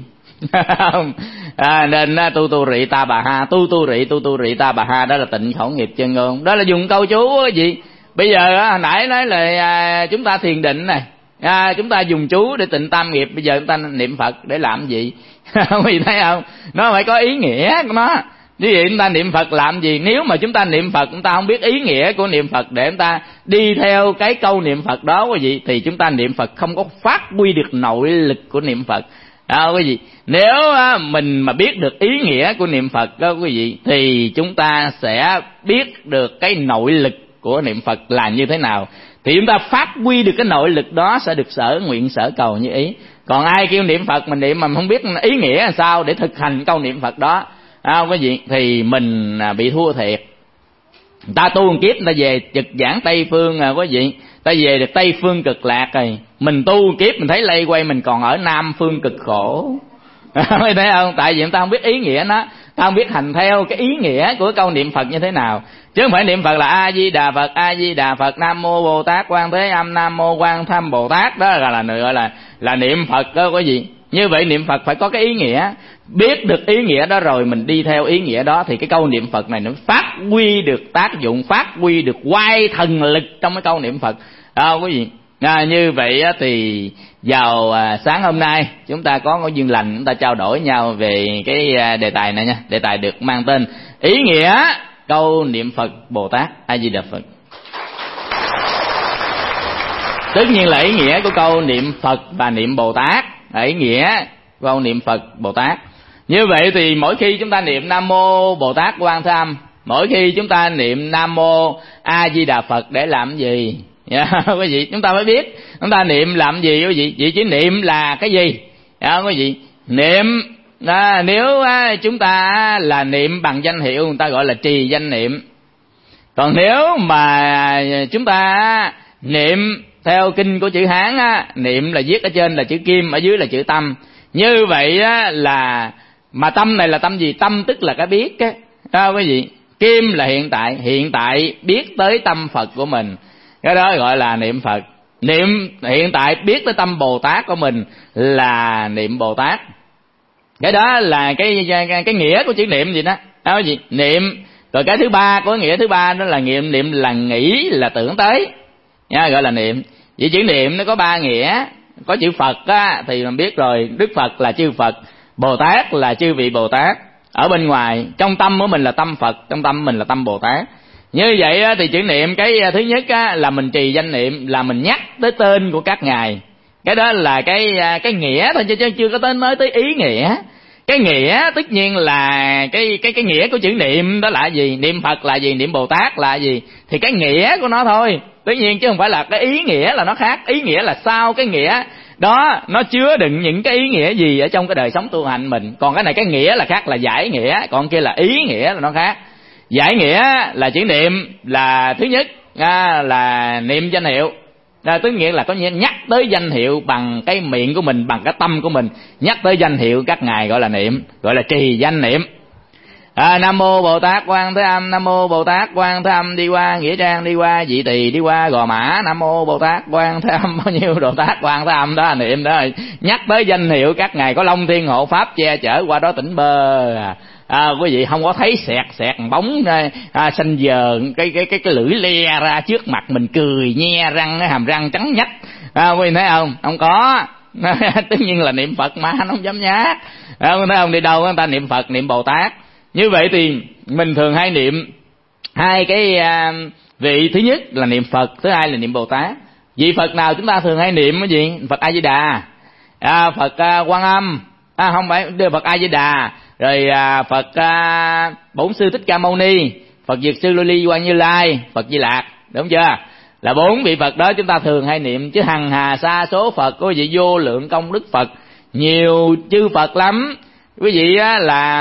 À, nên á, tu tu rị ta bà ha, tu tu rị tu tu rị ta bà ha, đó là tịnh khẩu nghiệp chân ngôn. Đó là dùng câu chú gì bây giờ á, hồi nãy nói là à, chúng ta thiền định này, à, chúng ta dùng chú để tịnh tam nghiệp, bây giờ chúng ta niệm Phật để làm gì? Quý vị thấy không, nó phải có ý nghĩa của nó. Như vậy chúng ta niệm Phật làm gì? Nếu mà chúng ta niệm Phật chúng ta không biết ý nghĩa của niệm Phật để chúng ta đi theo cái câu niệm Phật đó quý vị, thì chúng ta niệm Phật không có phát huy được nội lực của niệm Phật. À, quý vị, nếu mình mà biết được ý nghĩa của niệm Phật đó quý vị, thì chúng ta sẽ biết được cái nội lực của niệm Phật là như thế nào, thì chúng ta phát huy được cái nội lực đó, sẽ được sở nguyện sở cầu như ý. Còn ai kêu niệm Phật mình niệm mà không biết ý nghĩa là sao để thực hành câu niệm Phật đó, à, quý vị, thì mình bị thua thiệt. Người ta tu một kiếp người ta về trực giảng Tây Phương à quý vị, ta về được Tây Phương cực lạc rồi. Mình tu một kiếp mình thấy lây quay mình còn ở Nam Phương cực khổ. Thấy không? Tại vì người ta không biết ý nghĩa nó. ta không biết hành theo cái ý nghĩa của câu niệm Phật như thế nào. Chứ không phải niệm Phật là A Di Đà Phật, A Di Đà Phật, Nam Mô Bồ Tát Quan Thế Âm, Nam Mô Quan Tham Bồ Tát, đó là là gọi là là niệm Phật đó quý vị. Như vậy niệm Phật phải có cái ý nghĩa, biết được ý nghĩa đó rồi mình đi theo ý nghĩa đó thì cái câu niệm Phật này nó phát huy được tác dụng, phát huy được oai thần lực trong cái câu niệm Phật. À, quý vị. À, như vậy thì vào à, sáng hôm nay chúng ta có cái duyên lành, chúng ta trao đổi nhau về cái à, đề tài này nha. Đề tài được mang tên ý nghĩa câu niệm Phật Bồ Tát A Di Đà Phật. Tất nhiên là ý nghĩa của câu niệm Phật và niệm Bồ Tát, ý nghĩa câu niệm Phật Bồ Tát. Như vậy thì mỗi khi chúng ta niệm Nam Mô Bồ Tát Quan Thế Âm, mỗi khi chúng ta niệm Nam Mô A Di Đà Phật để làm gì? Yeah, quý vị, chúng ta phải biết chúng ta niệm làm gì quý vị. Vị chỉ niệm là cái gì? Yeah, quý vị, niệm à, nếu à, chúng ta là niệm bằng danh hiệu, người ta gọi là trì danh niệm. Còn nếu mà chúng ta niệm theo kinh của chữ Hán á, niệm là viết ở trên là chữ kim, ở dưới là chữ tâm. Như vậy á, là mà tâm này là tâm gì? Tâm tức là cái biết á, đó quý vị. Kim là hiện tại, hiện tại biết tới tâm Phật của mình, cái đó gọi là niệm Phật. Niệm hiện tại biết tới tâm Bồ Tát của mình là niệm Bồ Tát. Cái đó là cái cái, cái nghĩa của chữ niệm gì đó, đó gì? Niệm. Rồi cái thứ ba, có nghĩa thứ ba đó là niệm, niệm là nghĩ, là tưởng tới, nha, gọi là niệm. Vậy chữ niệm nó có ba nghĩa. Có chữ Phật á, thì mình biết rồi, Đức Phật là chư Phật, Bồ Tát là chư vị Bồ Tát. Ở bên ngoài, trong tâm của mình là tâm Phật, trong tâm mình là tâm Bồ Tát. Như vậy á, thì chữ niệm cái thứ nhất á, là mình trì danh niệm, là mình nhắc tới tên của các ngài. Cái đó là cái cái nghĩa thôi, chứ chưa có tới nói tới ý nghĩa. Cái nghĩa tất nhiên là cái cái cái nghĩa của chữ niệm đó là gì? Niệm Phật là gì? Niệm Bồ Tát là gì? Thì cái nghĩa của nó thôi. Tất nhiên chứ không phải là cái ý nghĩa là nó khác. Ý nghĩa là sau cái nghĩa đó nó chứa đựng những cái ý nghĩa gì ở trong cái đời sống tu hành mình. Còn cái này cái nghĩa là khác, là giải nghĩa, còn kia là ý nghĩa là nó khác. Giải nghĩa là chữ niệm là thứ nhất à, là niệm danh hiệu. À, tức nghĩa là có nghĩa nhắc tới danh hiệu bằng cái miệng của mình, bằng cái tâm của mình, nhắc tới danh hiệu các ngài gọi là niệm, gọi là trì danh niệm. À, Nam Mô Bồ Tát Quan Thế Âm, Nam Mô Bồ Tát Quan Thế Âm đi qua Nghĩa Trang, đi qua Vị Tỳ, đi qua Gò Mã, Nam Mô Bồ Tát Quan Thế Âm, bao nhiêu Bồ Tát Quan Thế Âm đó là niệm đó. Nhắc tới danh hiệu các ngài có long thiên hộ pháp che chở, qua đó tỉnh bơ. À, quý vị không có thấy sẹt sẹt bóng à, xanh giờ cái cái cái cái lưỡi le ra trước mặt mình, cười nhe răng, hàm răng trắng nhách. À, quý vị thấy không? Không có. Tất nhiên là niệm Phật mà, nó không dám nhát. À, quý vị thấy không? Đi đâu người ta niệm Phật, niệm Bồ Tát. Như vậy thì mình thường hay niệm hai cái à, vị. Thứ nhất là niệm Phật, thứ hai là niệm Bồ Tát. Vị Phật nào chúng ta thường hay niệm cái gì? Phật A Di Đà, à, Phật à, Quan Âm, à, không phải đưa Phật A Di Đà, rồi à, Phật à, Bổn Sư Thích Ca Mâu Ni, Phật Dược Sư Lưu Ly Quan Như Lai, Phật Di Lạc, đúng chưa? Là bốn vị Phật đó chúng ta thường hay niệm. Chứ hằng hà sa số Phật, có vị vô lượng công đức Phật, nhiều chư Phật lắm. Quý vị á,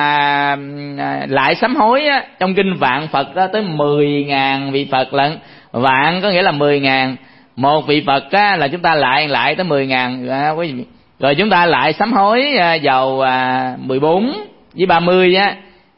là lại sám hối á, trong kinh Vạn Phật á, tới mười ngàn vị Phật lận. Vạn có nghĩa là mười ngàn. Một vị Phật á, là chúng ta lại lại tới mười ngàn. À, quý vị. Rồi chúng ta lại sám hối à, vào à, mười bốn với ba mươi á,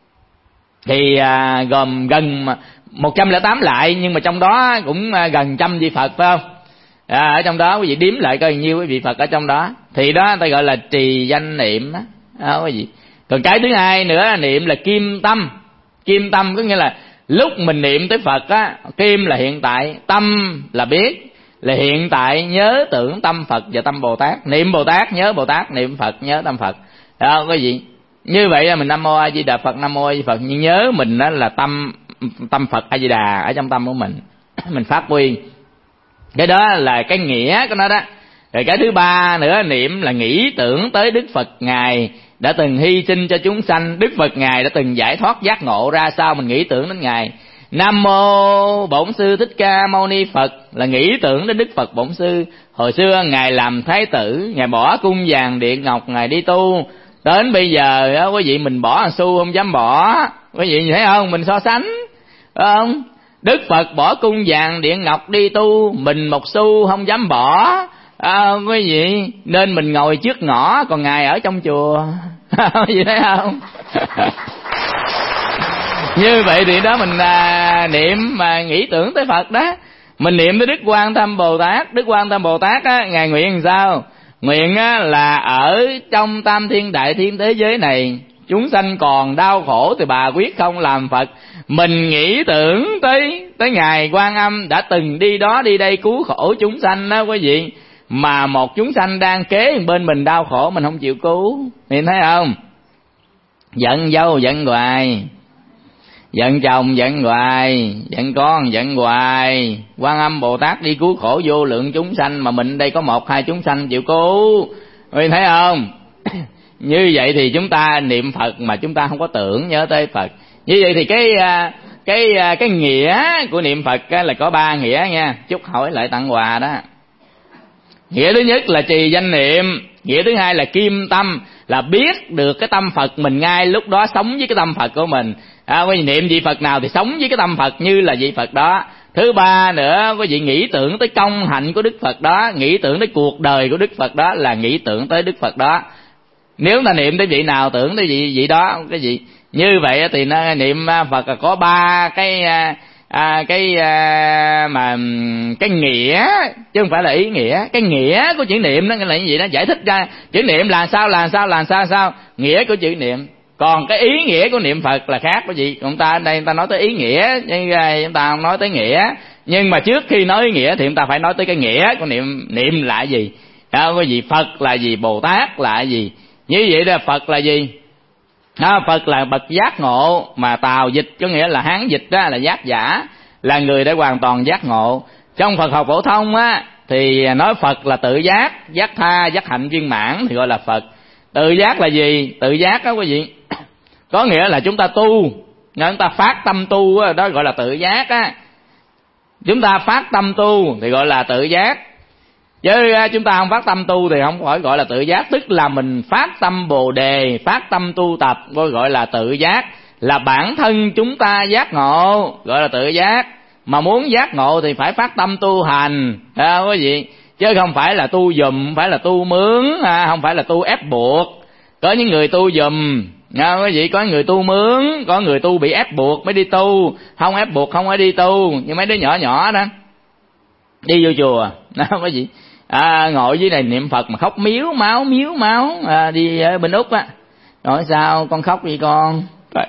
thì à, gồm gần một trăm lẻ tám lại. Nhưng mà trong đó cũng à, gần trăm vị Phật, phải không? À, ở trong đó quý vị đếm lại coi nhiêu quý vị Phật ở trong đó. Thì đó ta gọi là trì danh niệm á. À, quý vị. Còn cái thứ hai nữa là niệm là kim tâm. Kim tâm có nghĩa là lúc mình niệm tới Phật á, kim là hiện tại, tâm là biết, là hiện tại nhớ tưởng tâm Phật và tâm Bồ Tát. Niệm Bồ Tát nhớ Bồ Tát, niệm Phật nhớ tâm Phật. Đó quý vị. Như vậy là mình Nam Mô A Di Đà Phật, Nam Mô A Di Phật, nhưng nhớ mình đó là tâm tâm Phật A Di Đà ở trong tâm của mình. Mình phát huy. Cái đó là cái nghĩa của nó đó. Rồi cái thứ ba nữa, niệm là nghĩ tưởng tới Đức Phật ngài đã từng hy sinh cho chúng sanh, Đức Phật ngài đã từng giải thoát giác ngộ ra sao, mình nghĩ tưởng đến ngài. Nam Mô Bổn Sư Thích Ca Mâu Ni Phật là nghĩ tưởng đến Đức Phật Bổn Sư. Hồi xưa ngài làm thái tử, ngài bỏ cung vàng điện ngọc, ngài đi tu. Đến bây giờ đó, quý vị, mình bỏ xu không dám bỏ. Quý vị thấy không? Mình so sánh, phải không? Đức Phật bỏ cung vàng điện ngọc đi tu, mình một xu không dám bỏ. À, quý vị, nên mình ngồi trước ngõ, còn ngài ở trong chùa. Quý vị thấy không? Như vậy thì đó mình à, niệm mà nghĩ tưởng tới Phật đó. Mình niệm tới Đức Quan Tâm Bồ Tát. Đức Quan Tâm Bồ Tát á, Ngài nguyện làm sao? Nguyện á, là ở trong tam thiên đại thiên thế giới này, chúng sanh còn đau khổ thì bà quyết không làm Phật. Mình nghĩ tưởng tới tới Ngài Quan Âm đã từng đi đó đi đây cứu khổ chúng sanh đó quý vị. Mà một chúng sanh đang kế bên mình đau khổ mình không chịu cứu. Nhìn thấy không? Giận dâu giận hoài, giận chồng giận hoài, giận con giận hoài. Quan Âm Bồ Tát đi cứu khổ vô lượng chúng sanh mà mình đây có một hai chúng sanh chịu cứu. Quý thấy không? Như vậy thì chúng ta niệm Phật mà chúng ta không có tưởng nhớ tới Phật. Như vậy thì cái cái cái nghĩa của niệm Phật là có ba nghĩa nha. Chúc hỏi lại tặng quà đó. Nghĩa thứ nhất là trì danh niệm. Nghĩa thứ hai là kim tâm, là biết được cái tâm Phật mình ngay lúc đó, sống với cái tâm Phật của mình. À, quý vị niệm vị Phật nào thì sống với cái tâm Phật như là vị Phật đó. Thứ ba nữa, quý vị nghĩ tưởng tới công hạnh của Đức Phật đó, nghĩ tưởng tới cuộc đời của Đức Phật đó là nghĩ tưởng tới Đức Phật đó. Nếu ta niệm tới vị nào tưởng tới vị vị đó cái gì. Như vậy thì nó niệm Phật là có ba cái à, cái à, mà cái nghĩa chứ không phải là ý nghĩa. Cái nghĩa của chữ niệm nó là cái gì đó, giải thích ra chữ niệm là sao là sao là sao sao nghĩa của chữ niệm. Còn cái ý nghĩa của niệm Phật là khác quý vị. Chúng ta ở đây chúng ta nói tới ý nghĩa, nhưng chúng ta không nói tới nghĩa. Nhưng mà trước khi nói ý nghĩa thì chúng ta phải nói tới cái nghĩa của niệm. Niệm là gì? À, quý vị, Phật là gì? Bồ Tát là gì? Như vậy là Phật là gì? À, Phật là bậc giác ngộ, mà Tào dịch có nghĩa là Hán dịch đó là giác giả, là người đã hoàn toàn giác ngộ. Trong Phật học phổ thông á thì nói Phật là tự giác, giác tha, giác hạnh viên mãn thì gọi là Phật. Tự giác là gì? Tự giác đó quý vị, có nghĩa là chúng ta tu, chúng ta phát tâm tu đó, đó gọi là tự giác á. Chúng ta phát tâm tu thì gọi là tự giác. Chứ chúng ta không phát tâm tu thì không phải gọi là tự giác. Tức là mình phát tâm Bồ Đề, phát tâm tu tập gọi là tự giác. Là bản thân chúng ta giác ngộ gọi là tự giác. Mà muốn giác ngộ thì phải phát tâm tu hành đó quý vị. Chứ không phải là tu dùm, không phải là tu mướn, không phải là tu ép buộc. Có những người tu dùm nha quý vị, có người tu mướn, có người tu bị ép buộc mới đi tu. Không ép buộc không phải đi tu. Như mấy đứa nhỏ nhỏ đó đi vô chùa đó quý vị, à, ngồi dưới này niệm Phật mà khóc miếu máu miếu máu. À, đi ở bên Úc á, nói sao con khóc gì con?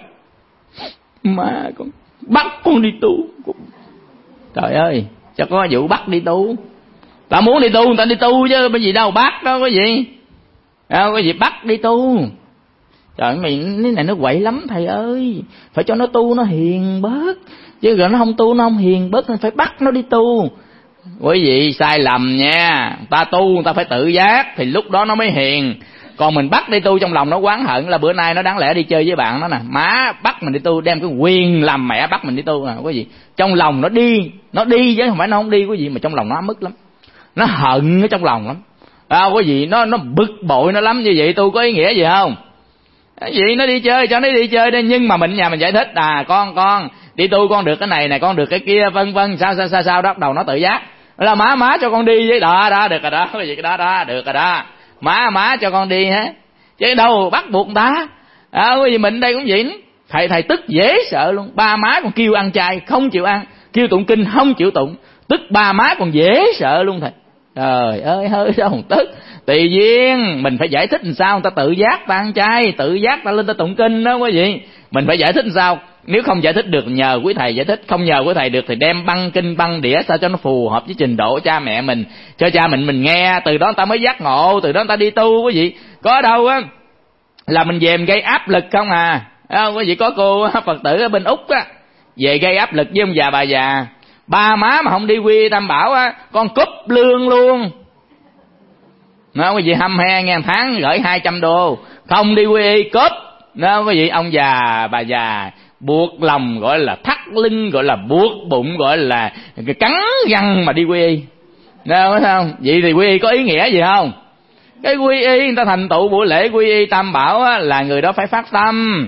Mà con bắt con đi tu. Trời ơi, sao có vụ bắt đi tu? Ta muốn đi tu người ta đi tu chứ cái gì đâu bắt đó quý vị. À, quý vị bắt đi tu. Trời, mình cái này nó quậy lắm thầy ơi, phải cho nó tu nó hiền bớt, chứ rồi nó không tu nó không hiền bớt, nên phải bắt nó đi tu. Quý vị sai lầm nha. Ta tu người ta phải tự giác thì lúc đó nó mới hiền. Còn mình bắt đi tu trong lòng nó oán hận là bữa nay nó đáng lẽ đi chơi với bạn nó nè, má bắt mình đi tu, đem cái quyền làm mẹ bắt mình đi tu nè quý vị. Trong lòng nó đi, nó đi chứ không phải nó không đi quý vị, mà trong lòng nó ấm ức lắm, nó hận ở trong lòng lắm. À, quý vị, nó nó bực bội nó lắm. Như vậy tu có ý nghĩa gì không? Vậy nó đi chơi cho nó đi chơi đi, nhưng mà mình nhà mình giải thích à con con đi tu con được cái này này, con được cái kia vân vân sao sao sao sao đó, đầu nó tự giác là má má cho con đi với đó đó được rồi đó cái gì cái đó đó được rồi đó, má má cho con đi hết chứ đâu bắt buộc người ta. À, cái gì mình đây cũng vậy, thầy thầy tức dễ sợ luôn. Ba má còn kêu ăn chay không chịu ăn, kêu tụng kinh không chịu tụng, tức ba má còn dễ sợ luôn thầy. Trời ơi hơi sao không tức. Tùy duyên mình phải giải thích làm sao người ta tự giác ta ăn chay, tự giác ta lên ta tụng kinh đó quý vị. Mình phải giải thích làm sao. Nếu không giải thích được nhờ quý thầy giải thích, không nhờ quý thầy được thì đem băng kinh băng đĩa sao cho nó phù hợp với trình độ cha mẹ mình, cho cha mình mình nghe, từ đó người ta mới giác ngộ, từ đó người ta đi tu quý vị. Có đâu á là mình về mình gây áp lực không à. À, quý vị có cô Phật tử ở bên Úc á, về gây áp lực với ông già bà già, ba má mà không đi quy tam bảo á, con cúp lương luôn. Nó quý vị hăm he ngàn tháng gửi hai trăm đô, không đi quy cúp. Nó quý vị, ông già bà già buộc lòng gọi là thắt lưng, gọi là buộc bụng, gọi là cắn răng mà đi quy y. Đâu không? Vậy thì quy y có ý nghĩa gì không? Cái quy y người ta thành tựu buổi lễ quy y tam bảo á, là người đó phải phát tâm.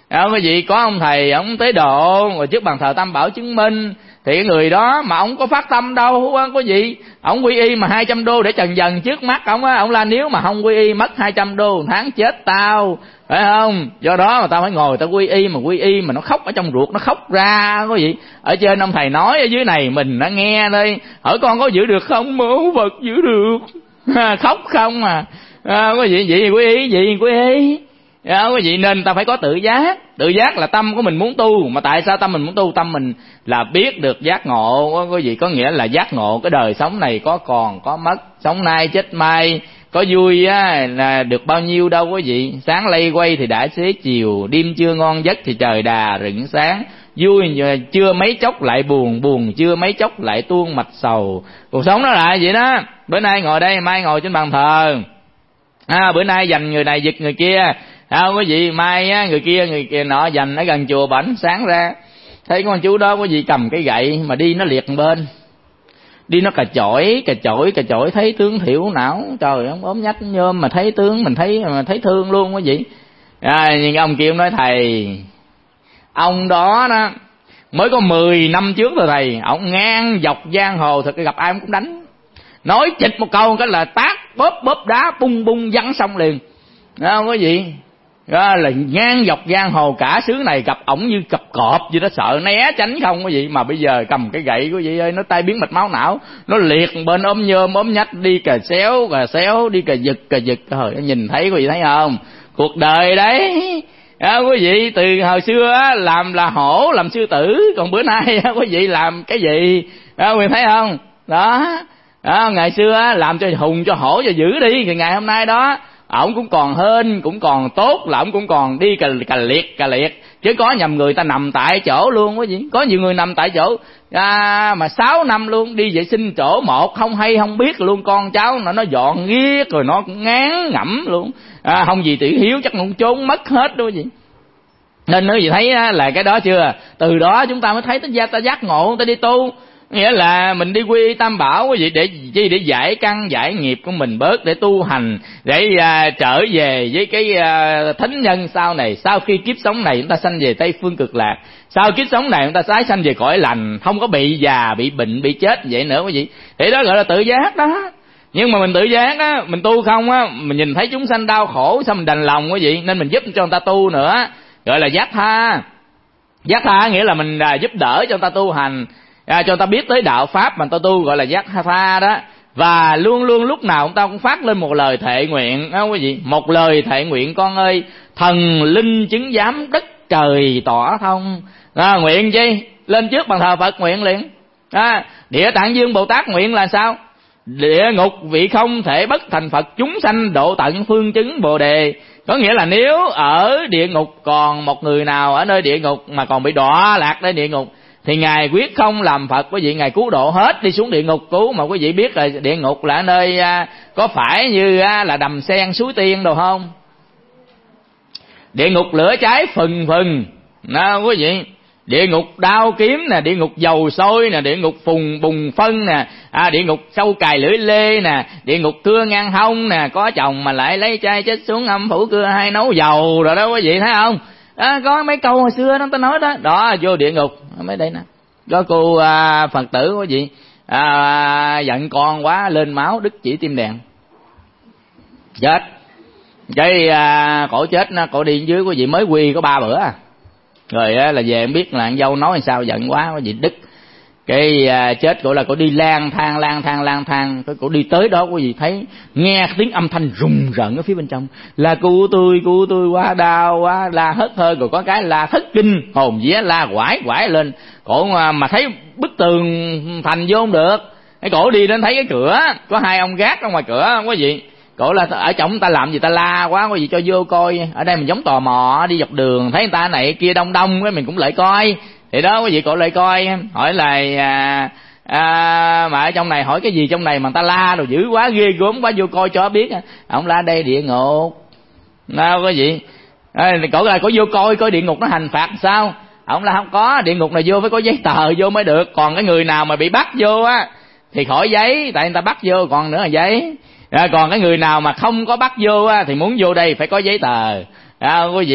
Không, quý vị, có ông thầy ông tế độ rồi trước bàn thờ Tam Bảo chứng minh, thì cái người đó mà ông có phát tâm đâu quý vị, ông quy y mà hai trăm đô để trần dần trước mắt ông á, ông la nếu mà không quy y mất hai trăm đô tháng chết tao, phải không? Do đó mà tao phải ngồi tao quy y, mà quy y mà nó khóc ở trong ruột, nó khóc ra quý vị. Ở trên ông thầy nói, ở dưới này mình đã nghe đây, hỏi con có giữ được không? Mẫu Phật giữ được. Khóc không à, à quý vị, vậy quy y, vậy quy y. À, quý vị, nên ta phải có tự giác. Tự giác là tâm của mình muốn tu. Mà tại sao tâm mình muốn tu? Tâm mình là biết được giác ngộ, quý vị, có nghĩa là giác ngộ cái đời sống này có còn có mất, sống nay chết mai, có vui á là được bao nhiêu đâu quý vị. Sáng lây quay thì đã xế chiều, đêm chưa ngon giấc thì trời đà rựng sáng. Vui chưa mấy chốc lại buồn, buồn chưa mấy chốc lại tuôn mạch sầu. Cuộc sống nó là vậy đó. Bữa nay ngồi đây, mai ngồi trên bàn thờ. À, bữa nay dành người này giật người kia. Không quý vị, mai á, người kia người kia nọ dành ở gần chùa bảnh, sáng ra thấy con chú đó quý vị cầm cái gậy mà đi nó liệt một bên, đi nó cà chổi cà chổi cà chổi thấy tướng thiểu não, trời ông ốm nhách nhôm mà thấy tướng mình thấy mà thấy thương luôn quý vị. À, nhưng ông kia ông nói thầy, ông đó đó mới có mười năm trước rồi thầy, ông ngang dọc giang hồ thật, gặp ai cũng đánh, nói chịch một câu cái là tát bóp bóp đá bung bung văng xong liền. Đó quý vị, đó là ngang dọc giang hồ cả xứ này, gặp ổng như gặp cọp gì đó, sợ né tránh không quý vị. Mà bây giờ cầm cái gậy quý vị ơi, nó tai biến mạch máu não, nó liệt bên ốm nhôm ốm nhách, đi cà xéo cà xéo, đi cà giật cà giật. Trời, nhìn thấy quý vị thấy không, cuộc đời đấy đó, quý vị, từ hồi xưa á, làm là hổ làm sư tử, còn bữa nay á, quý vị làm cái gì đó, quý vị thấy không? Đó, đó ngày xưa á, làm cho hùng cho hổ cho dữ đi, thì ngày hôm nay đó ổng cũng còn hên, cũng còn tốt, là ổng cũng còn đi cà, cà liệt cà liệt, chứ có nhầm người ta nằm tại chỗ luôn quý vị. Có nhiều người nằm tại chỗ à, mà sáu năm luôn, đi vệ sinh chỗ một không hay không biết luôn, con cháu nó nó dọn ghiếc rồi nó cũng ngán ngẩm luôn. À, không gì tỷ hiếu chắc nó cũng trốn mất hết đó quý vị. Nên quý vị thấy là cái đó chưa, từ đó chúng ta mới thấy tới gia ta giác ngộ, ta đi tu. Nghĩa là mình đi quy Tam Bảo quý vị, để chi? Để giải căn giải nghiệp của mình bớt, để tu hành, để à, trở về với cái à, thánh nhân sau này. Sau khi kiếp sống này chúng ta sanh về Tây Phương Cực Lạc, sau kiếp sống này chúng ta tái sanh về cõi lành, không có bị già, bị bệnh, bị chết vậy nữa quý vị. Thì đó gọi là tự giác đó. Nhưng mà mình tự giác á, mình tu không á, mình nhìn thấy chúng sanh đau khổ sao mình đành lòng quý vị, nên mình giúp cho người ta tu nữa, gọi là giác tha. Giác tha nghĩa là mình à, giúp đỡ cho người ta tu hành, à, cho ta biết tới đạo pháp mà ta tu, gọi là giác tha đó. Và luôn luôn lúc nào chúng ta cũng phát lên một lời thệ nguyện đó quý vị, một lời thệ nguyện: con ơi, thần linh chứng giám, đất trời tỏ thông. À, nguyện chi? Lên trước bàn thờ Phật nguyện liền. À, Địa Tạng Dương Bồ Tát nguyện là sao? Địa ngục vị không thể bất thành Phật, chúng sanh độ tận phương chứng Bồ Đề. Có nghĩa là nếu ở địa ngục còn một người nào ở nơi địa ngục mà còn bị đọa lạc đến địa ngục, thì Ngài quyết không làm Phật quý vị, Ngài cứu độ hết đi xuống địa ngục cứu. Mà quý vị biết là địa ngục là nơi à, có phải như à, là đầm sen suối tiên đồ không? Địa ngục lửa cháy phừng phừng đó quý vị, địa ngục đao kiếm nè, địa ngục dầu sôi nè, địa ngục phùng bùng phân nè, à, địa ngục sâu cài lưỡi lê nè, địa ngục cưa ngang hông nè, có chồng mà lại lấy chai chết xuống âm phủ cưa hai nấu dầu rồi đó quý vị thấy không? À, có mấy câu hồi xưa nó ta nói đó, đó vô địa ngục mấy đây nè. Có cô à, Phật tử quý vị à, giận con quá lên máu đứt chỉ tim đèn chết. Cái à, cổ chết nó, cổ đi dưới quý vị mới quy có ba bữa à. Rồi á, là về em biết là con dâu nói sao giận quá quý vị đứt. Cái à, chết cổ là cổ đi lang thang lang thang lang thang, cái cổ đi tới đó quý vị thấy nghe tiếng âm thanh rùng rợn ở phía bên trong, là cứu tôi cứu tôi quá đau quá, la hớt hơi, rồi có cái la thất kinh hồn vía, la quải quải lên. Cổ mà, mà thấy bức tường thành vô không được, cái cổ đi đến thấy cái cửa có hai ông gác ở ngoài cửa quý vị. Cổ là ở trong ta làm gì ta la quá quý vị, cho vô coi. Ở đây mình giống tò mò đi dọc đường thấy người ta này kia đông đông cái mình cũng lại coi. Thì đó quý vị, cổ lại coi hỏi là à, à, mà ở trong này hỏi cái gì trong này mà ta la đồ dữ quá ghê gớm quá, vô coi cho biết. Ông la đây địa ngục đâu quý vị. À, cổ là cổ vô coi coi địa ngục nó hành phạt sao. Ông là không có, địa ngục này vô phải có giấy tờ vô mới được. Còn cái người nào mà bị bắt vô á thì khỏi giấy, tại người ta bắt vô còn nữa là giấy. À, còn cái người nào mà không có bắt vô á thì muốn vô đây phải có giấy tờ. À, quý vị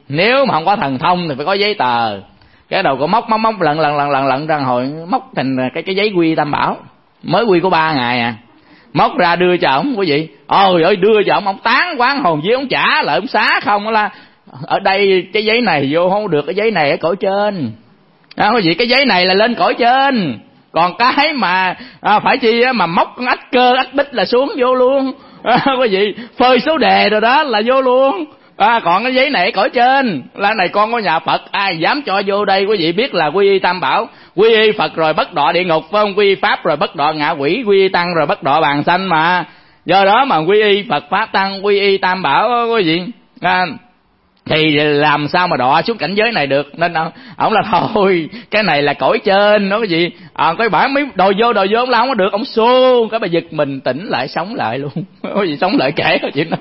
Nếu mà không có thần thông thì phải có giấy tờ. Cái đầu có móc móc móc lần lần lần lần lần ra hồi móc thành cái cái giấy quy tam bảo, mới quy có ba ngày à, móc ra đưa cho ổng. Quý vị ôi ơi, đưa cho ổng, ổng tán quán hồn vía, ổng trả lại ổng xá không là ở đây cái giấy này vô không được, cái giấy này ở cõi trên đó, quý vị. Cái giấy này là lên cõi trên, còn cái mà à, phải chi á, mà móc con ách cơ ách bích là xuống vô luôn à, quý vị. Phơi số đề rồi đó là vô luôn à, còn cái giấy này ở cõi trên là này con có nhà Phật, ai dám cho vô đây. Quý vị biết là quy y tam bảo, quy y Phật rồi bất đọa địa ngục phải không, quy y Pháp rồi bất đọa ngạ quỷ, quy y Tăng rồi bất đọa bàn sanh mà. Do đó mà quy y Phật Pháp Tăng, quy y tam bảo quý vị à, thì làm sao mà đọa xuống cảnh giới này được. Nên ông là thôi cái này là cõi trên đó cái gì à, cái bản mấy đòi vô đòi vô ông la không có được, ông xô cái bà giật mình tỉnh lại sống lại luôn cái gì sống lại kể cái chuyện đó.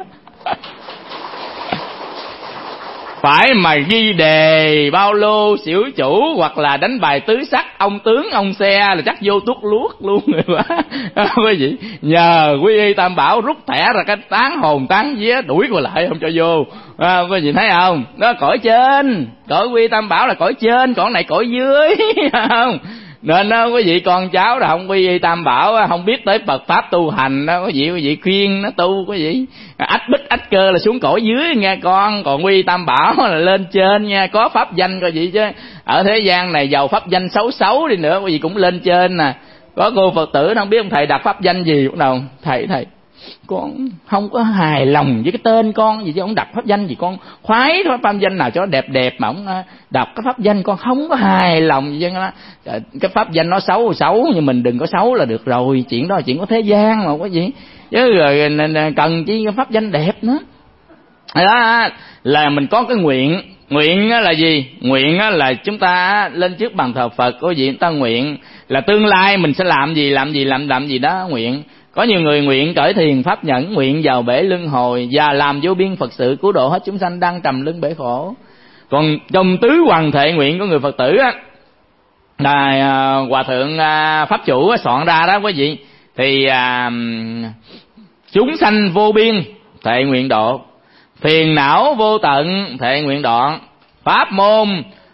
Phải mà ghi đề bao lô xỉu chủ hoặc là đánh bài tứ sắc ông tướng ông xe là chắc vô tuốt luốt luôn rồi quá quý vị. Nhờ quy y tam bảo rút thẻ ra cái tán hồn tán vía đuổi qua lại không cho vô à, quý vị thấy không, đó cõi trên, cõi quy y tam bảo là cõi trên, còn này cõi dưới không. Nên đó quý vị con cháu là không quy y tam bảo, không biết tới Phật Pháp tu hành đó quý vị, quý vị khuyên nó tu quý vị. Ách bích ách cơ là xuống cõi dưới nghe con, còn quy y tam bảo là lên trên nha, có pháp danh coi vậy chứ. Ở thế gian này giàu pháp danh xấu xấu đi nữa quý vị cũng lên trên nè. Có cô Phật tử không biết ông thầy đặt pháp danh gì lúc nào, thầy thầy con không có hài lòng với cái tên con gì chứ, ông đặt pháp danh gì con khoái thôi, pháp danh nào cho nó đẹp đẹp mà ông đọc cái pháp danh con không có hài lòng gì chứ. Cái pháp danh nó xấu xấu nhưng mình đừng có xấu là được rồi, chuyện đó là chuyện của thế gian mà quý vị, chứ rồi cần chi cái pháp danh đẹp nữa. Đó là mình có cái nguyện. Nguyện là gì? Nguyện là chúng ta lên trước bàn thờ Phật quý vị, chúng ta nguyện là tương lai mình sẽ làm gì làm gì làm làm gì đó nguyện. Có nhiều người nguyện cởi thiền pháp nhẫn, nguyện vào bể luân hồi và làm vô biên Phật sự cứu độ hết chúng sanh đang trầm lưng bể khổ. Còn trong tứ hoàng thệ nguyện của người Phật tử á, là hòa thượng pháp chủ soạn ra đó quý vị, thì à, chúng sanh vô biên thệ nguyện độ, phiền não vô tận thệ nguyện đoạn, pháp môn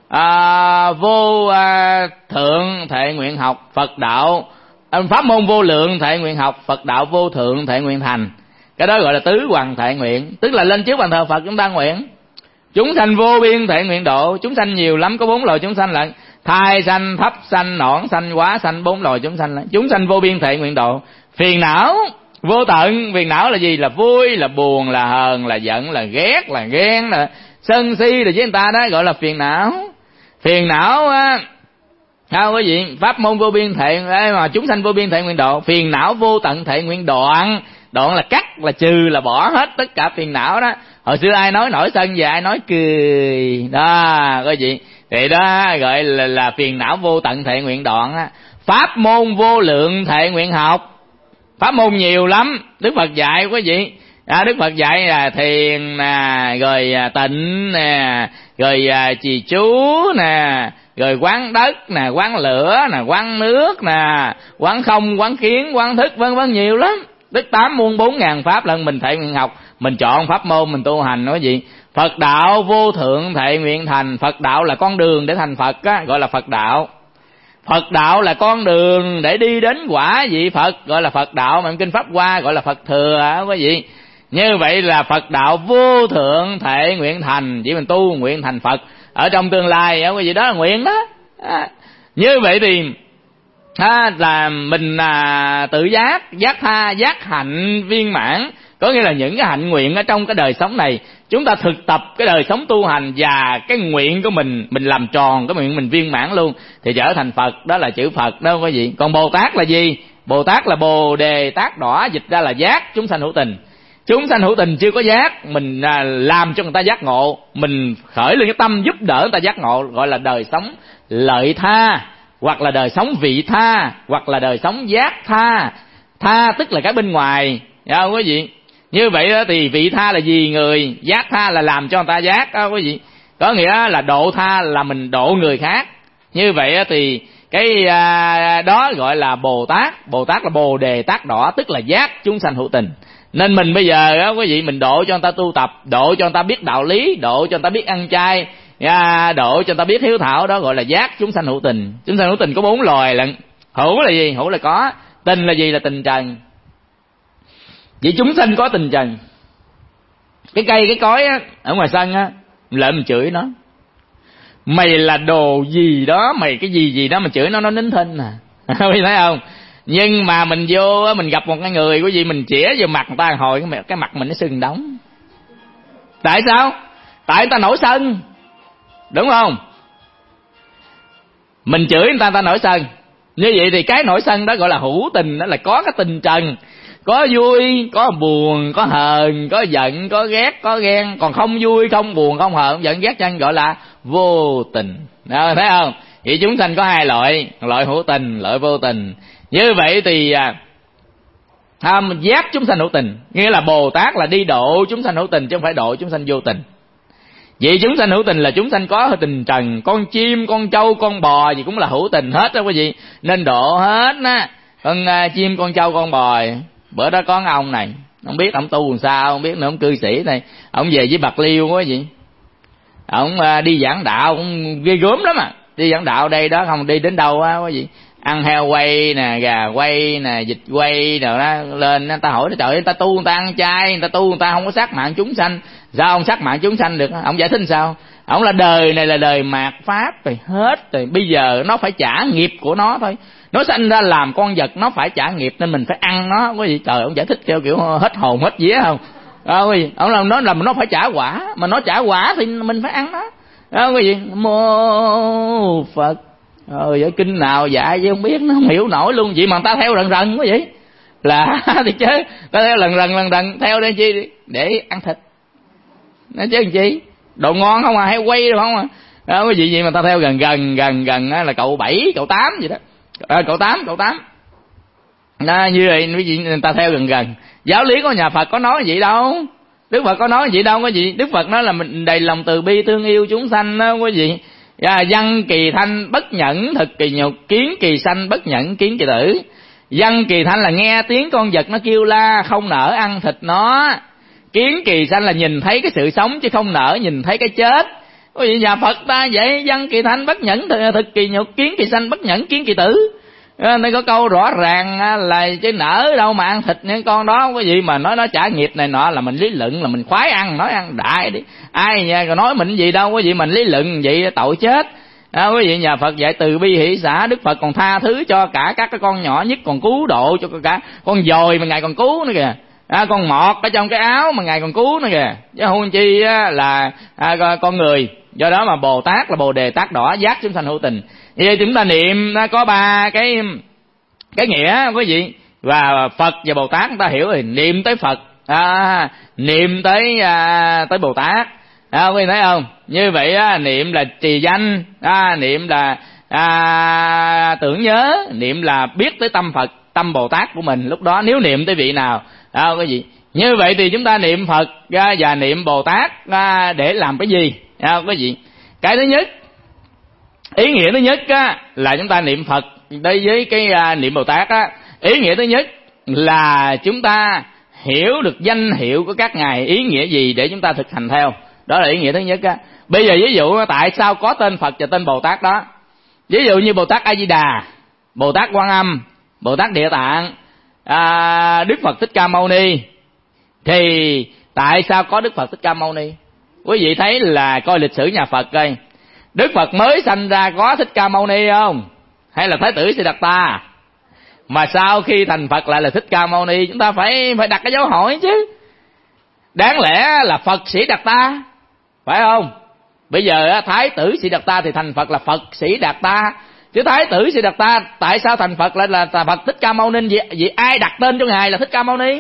à, vô à, thượng thệ nguyện học, Phật đạo pháp môn vô lượng thệ nguyện học, Phật đạo vô thượng thệ nguyện thành. Cái đó gọi là tứ hoàng thệ nguyện, tức là lên trước bàn thờ Phật chúng ta nguyện chúng sanh vô biên thệ nguyện độ. Chúng sanh nhiều lắm, có bốn loài chúng sanh là thai sanh, thấp sanh, nõn sanh, hóa sanh, bốn loài chúng sanh là chúng sanh vô biên thệ nguyện độ. Phiền não vô tận, phiền não là gì? Là vui, là buồn, là hờn, là giận, là ghét, là ghen, là sân si rồi với người ta đó, gọi là phiền não. Phiền não á sao quý vị? Pháp môn vô biên thệ mà chúng sanh vô biên thệ nguyện độ. Phiền não vô tận thệ nguyện đoạn. Đoạn là cắt, là trừ, là bỏ hết tất cả phiền não đó. Hồi xưa ai nói nổi sân và ai nói cười đó quý vị, thì đó gọi là, là phiền não vô tận thệ nguyện đoạn á. Pháp môn vô lượng thệ nguyện học, pháp môn nhiều lắm Đức Phật dạy quý vị. À, Đức Phật dạy là thiền nè, rồi tịnh nè, rồi trì chú nè, rồi quán đất nè, quán lửa nè, quán nước nè, quán không, quán kiến, quán thức, vân vân nhiều lắm. Tức tám muôn bốn ngàn pháp lần mình thệ nguyện học, mình chọn pháp môn mình tu hành nói gì. Phật đạo vô thượng thệ nguyện thành. Phật đạo là con đường để thành Phật á, gọi là Phật đạo. Phật đạo là con đường để đi đến quả vị Phật, gọi là Phật đạo. Mà kinh Pháp Hoa gọi là Phật thừa á quý vị. Như vậy là Phật đạo vô thượng thệ nguyện thành, chỉ mình tu nguyện thành Phật ở trong tương lai á quý vị, đó là nguyện đó. À, như vậy thì à, là mình à, tự giác, giác tha, giác hạnh viên mãn, có nghĩa là những cái hạnh nguyện ở trong cái đời sống này chúng ta thực tập cái đời sống tu hành, và cái nguyện của mình mình làm tròn cái nguyện mình viên mãn luôn thì trở thành Phật. Đó là chữ Phật đó quý vị. Còn Bồ Tát là gì? Bồ Tát là bồ đề tát đỏ, dịch ra là giác chúng sanh hữu tình. Chúng sanh hữu tình chưa có giác, mình à, làm cho người ta giác ngộ, mình khởi lên cái tâm giúp đỡ người ta giác ngộ, gọi là đời sống lợi tha, hoặc là đời sống vị tha, hoặc là đời sống giác tha. Tha tức là cái bên ngoài, thấy không quý vị? Như vậy đó thì vị tha là gì người, giác tha là làm cho người ta giác đó quý vị. Có nghĩa là độ tha là mình độ người khác. Như vậy thì cái à, đó gọi là Bồ Tát. Bồ Tát là bồ đề tát đỏ, tức là giác chúng sanh hữu tình. Nên mình bây giờ á quý vị, mình độ cho người ta tu tập, độ cho người ta biết đạo lý, độ cho người ta biết ăn chay, độ cho người ta biết hiếu thảo, đó gọi là giác chúng sanh hữu tình. Chúng sanh hữu tình có bốn loài lận. Hữu là gì? Hữu là có. Tình là gì? Là tình trần. Vậy chúng sanh có tình trần. Cái cây cái cối á, ở ngoài sân á, lại mình chửi nó, mày là đồ gì đó, mày cái gì gì đó, mình chửi nó, nó nín thinh à. Quý thấy không? Nhưng mà mình vô, mình gặp một cái người, quý vị, mình chĩa vô mặt người ta hồi, cái mặt mình nó sưng đóng. Tại sao? Tại người ta nổi sân, đúng không? Mình chửi người ta, người ta nổi sân. Như vậy thì cái nổi sân đó gọi là hữu tình, đó là có cái tình trần, có vui, có buồn, có hờn, có giận, có ghét, có ghen. Còn không vui, không buồn, không hờn, không giận, ghét chân gọi là vô tình. Đó, thấy không? Vậy chúng sanh có hai loại, loại hữu tình, loại vô tình. Như vậy thì à, giác chúng sanh hữu tình, nghĩa là Bồ Tát là đi độ chúng sanh hữu tình, chứ không phải độ chúng sanh vô tình. Vậy chúng sanh hữu tình là chúng sanh có tình trần, con chim, con trâu, con bò gì cũng là hữu tình hết đó quý vị, nên độ hết á. Con uh, chim, con trâu, con bò. Bữa đó có ông này, không biết ông tu làm sao, không biết nữa, ông cư sĩ này, ông về với Bạc Liêu quá gì, ông uh, đi giảng đạo cũng ghê gớm lắm à. Đi giảng đạo đây đó không đi đến đâu á quý vị, ăn heo quay nè, gà quay nè, vịt quay rồi đó, lên người ta hỏi trời ơi, người ta tu người ta ăn chay, người ta tu người ta không có sát mạng chúng sanh, sao ông sát mạng chúng sanh được? Ông giải thích sao? Ông là đời này là đời mạt pháp rồi, hết rồi, bây giờ nó phải trả nghiệp của nó thôi. Nó sanh ra làm con vật, nó phải trả nghiệp nên mình phải ăn nó. Có gì trời, ông giải thích theo kiểu hết hồn hết vía không? Đó, gì? Ông làm nó là nó phải trả quả, mà nó trả quả thì mình phải ăn nó. Đó, cái gì? Mô Phật. Ờ, vậy kinh nào dạy chứ không biết, nó không hiểu nổi luôn. Vậy mà người ta theo lần lần quá vậy. Là thì chứ, ta theo lần lần lần lần theo đây chi? Để ăn thịt. Nói chứ làm chi? Đồ ngon không à, hay quay được không à? Đó, cái gì gì mà ta theo gần gần gần gần á, là cậu bảy, cậu tám gì đó. À, cậu tám, cậu tám. Đó, như vậy quý vị, người ta theo gần gần. Giáo lý của nhà Phật có nói gì đâu. Đức Phật có nói gì đâu quý vị. Đức Phật nói là mình đầy lòng từ bi thương yêu chúng sanh đó quý vị. À, văn kỳ thanh bất nhẫn thực kỳ nhục, kiến kỳ sanh bất nhẫn kiến kỳ tử. Văn kỳ thanh là nghe tiếng con vật nó kêu la, không nỡ ăn thịt nó. Kiến kỳ sanh là nhìn thấy cái sự sống chứ không nỡ nhìn thấy cái chết. Quý vị, nhà Phật ta vậy, văn kỳ thanh bất nhẫn thực kỳ nhục, kiến kỳ sanh bất nhẫn kiến kỳ tử. Đây có câu rõ ràng là chứ nỡ đâu mà ăn thịt những con đó. Quý vị mà nói nó trả nghiệp này nọ là mình lý luận, là mình khoái ăn, nói ăn đại đi. Ai nha, còn nói mình gì đâu, quý vị mình lý luận vậy tội chết. À, quý vị, nhà Phật dạy từ bi hỷ xả, Đức Phật còn tha thứ cho cả các cái con nhỏ nhất, còn cứu độ cho cả con dồi mà Ngài còn cứu nữa kìa. À, con mọt ở trong cái áo mà Ngài còn cứu nữa kìa, chứ huống chi á, là à, con người. Do đó mà Bồ Tát là Bồ Đề Tát đỏ, giác chúng sanh hữu tình. Vậy chúng ta niệm có ba cái cái nghĩa quý vị, và Phật và Bồ Tát chúng ta hiểu rồi. Niệm tới Phật, à, niệm tới à, tới Bồ Tát, à, quý vị thấy không? Như vậy á, niệm là trì danh, à, niệm là à, tưởng nhớ, niệm là biết tới tâm Phật, tâm Bồ Tát của mình lúc đó, nếu niệm tới vị nào, à, quý vị. Như vậy thì chúng ta niệm Phật à, và niệm Bồ Tát à, để làm cái gì, à, quý vị? Cái thứ nhất, ý nghĩa thứ nhất á, là chúng ta niệm Phật đối với cái à, niệm Bồ Tát á, ý nghĩa thứ nhất là chúng ta hiểu được danh hiệu của các ngài, ý nghĩa gì để chúng ta thực hành theo. Đó là ý nghĩa thứ nhất á. Bây giờ ví dụ tại sao có tên Phật và tên Bồ Tát đó? Ví dụ như Bồ Tát A Di Đà, Bồ Tát Quan Âm, Bồ Tát Địa Tạng, à, Đức Phật Thích Ca Mâu Ni. Thì tại sao có Đức Phật Thích Ca Mâu Ni? Quý vị thấy là coi lịch sử nhà Phật coi, Đức Phật mới sanh ra có Thích Ca Mâu Ni không? Hay là Thái tử Siddhartha? Mà sau khi thành Phật lại là Thích Ca Mâu Ni, chúng ta phải phải đặt cái dấu hỏi chứ. Đáng lẽ là Phật Sĩ Đạt Ta, phải không? Bây giờ Thái tử Sĩ Đạt Ta thì thành Phật là Phật Sĩ Đạt Ta. Chứ Thái tử Sĩ Đạt Ta tại sao thành Phật lại là Phật Thích Ca Mâu Ni? Vì, vì ai đặt tên cho ngài là Thích Ca Mâu Ni?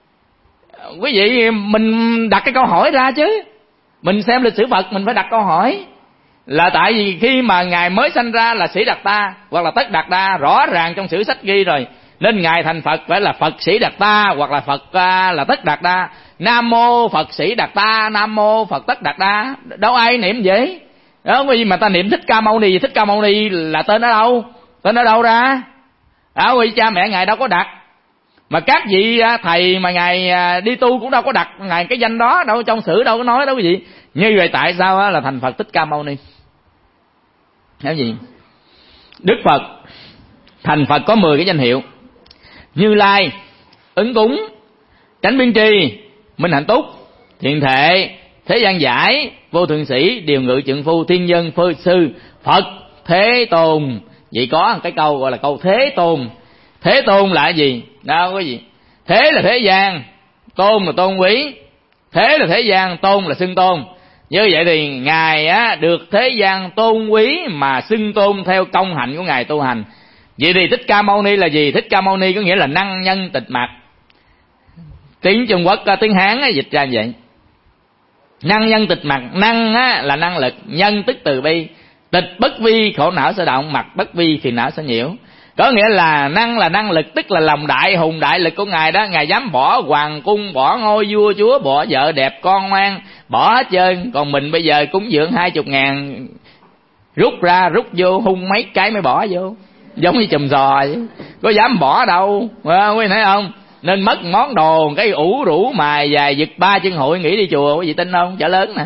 Quý vị, mình đặt cái câu hỏi ra chứ. Mình xem lịch sử Phật mình phải đặt câu hỏi. Là tại vì khi mà ngài mới sanh ra là Sĩ Đạt Ta hoặc là Tất Đạt Ta, rõ ràng trong sử sách ghi rồi, nên ngài thành Phật phải là Phật Sĩ Đạt Ta hoặc là Phật uh, là Tất Đạt Ta. Nam mô Phật Sĩ Đạt Ta, Nam mô Phật Tất Đạt Ta, đâu ai niệm vậy đó. Vì mà ta niệm Thích Ca Mâu Ni, Thích Ca Mâu Ni là tên ở đâu? Tên ở đâu ra? Đó, vì cha mẹ ngài đâu có đặt. Mà các vị thầy mà ngài đi tu cũng đâu có đặt ngài cái danh đó đâu, trong sử đâu có nói đâu quý vị. Như vậy tại sao là thành Phật Thích Ca Mâu Ni? Hiểu gì? Đức Phật thành Phật có mười cái danh hiệu: Như Lai, Ứng Cúng, Chánh Biên Tri, Minh Hạnh Túc, Thiện Thệ, Thế Gian Giải, Vô Thượng Sĩ, Điều Ngự Trượng Phu, Thiên Nhân, Phơ Sư, Phật Thế Tôn. Vậy có cái câu gọi là câu Thế Tôn. Thế Tôn là gì? Đâu có gì. Thế là thế gian, tôn là tôn quý. Thế là thế gian, tôn là xưng tôn. Như vậy thì ngài á được thế gian tôn quý mà xưng tôn theo công hạnh của ngài tu hành. Vậy thì Thích Ca Mâu Ni là gì? Thích Ca Mâu Ni có nghĩa là năng nhân tịch mặc. Tiếng Trung Quốc, tiếng Hán á, dịch ra vậy. Năng nhân tịch mặc, năng á là năng lực, nhân tức từ bi, tịch bất vi khổ não sở động, mặc bất vi phiền não sở nhiễu. Có nghĩa là năng là năng lực, tức là lòng đại hùng đại lực của ngài đó. Ngài dám bỏ hoàng cung, bỏ ngôi vua chúa, bỏ vợ đẹp con ngoan, bỏ hết trơn. Còn mình bây giờ cúng dường hai chục ngàn, rút ra rút vô hung mấy cái mới bỏ vô, giống như chùm giò vậy. Có dám bỏ đâu, quý vị thấy không? Nên mất món đồ cái ủ rũ mài dài giật ba chân hội nghỉ đi chùa, quý vị tin không? Chợ lớn nè,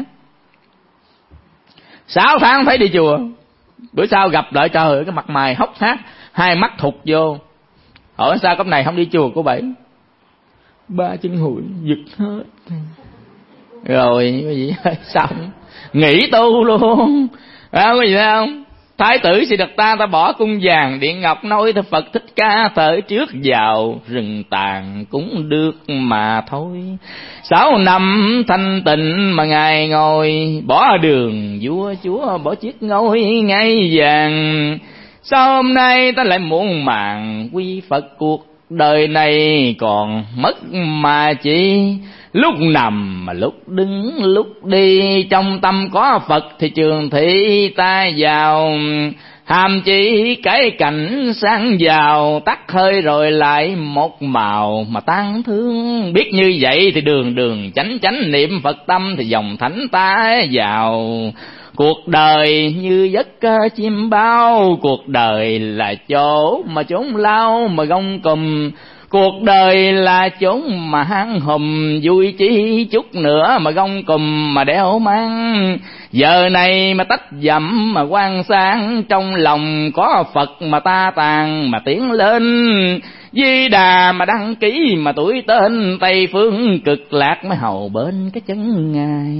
sáu tháng thấy đi chùa, bữa sau gặp lại trời ơi, cái mặt mày hốc hác, hai mắt thụt vô. Hỏi sao cấp này không đi chùa cô Bảy? Ba chân hụi giật hết rồi, cái gì xong nghỉ tu luôn. À, có gì thấy không? Thái tử Siddhartha ta bỏ cung vàng điện ngọc, nói theo Phật Thích Ca tới trước vào rừng tàn cũng được mà thôi. Sáu năm thanh tịnh mà ngài ngồi, bỏ đường vua chúa bỏ chiếc ngôi ngai vàng. Sao hôm nay ta lại muộn màng quy Phật, cuộc đời này còn mất mà chi. Lúc nằm mà lúc đứng lúc đi, trong tâm có Phật thì trường thị ta vào. Hàm chỉ cái cảnh sang giàu, tắt hơi rồi lại một màu mà tan thương. Biết như vậy thì đường đường chánh chánh niệm Phật tâm, thì dòng thánh ta vào. Cuộc đời như giấc chim bao, cuộc đời là chỗ mà chốn lao mà gông cùm. Cuộc đời là chốn mà hang hùm, vui chỉ chút nữa mà gông cùm mà đeo mang. Giờ này mà tách dặm mà quan sáng, trong lòng có Phật mà ta tàn mà tiến lên. Di Đà mà đăng ký mà tuổi tên, Tây phương cực lạc mới hầu bên cái chân ngài.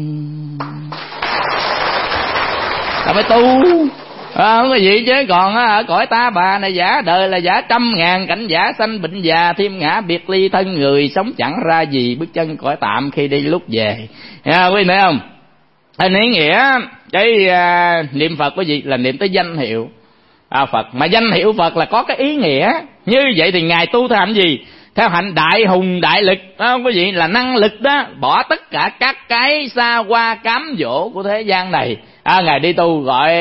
Ta phải tu à, không có gì chứ còn ở cõi ta bà này giả đời là giả trăm ngàn cảnh, giả sanh bệnh già thêm ngã biệt ly thân người, sống chẳng ra gì bước chân cõi tạm khi đi lúc về. À, quý vị thấy không? Hình ý nghĩa cái à, niệm Phật có gì là niệm tới danh hiệu à, Phật, mà danh hiệu Phật là có cái ý nghĩa. Như vậy thì ngài tu theo hạnh gì? Theo hạnh đại hùng đại lực đó quý vị, là năng lực đó, bỏ tất cả các cái xa qua cám dỗ của thế gian này. À, ngài đi tu gọi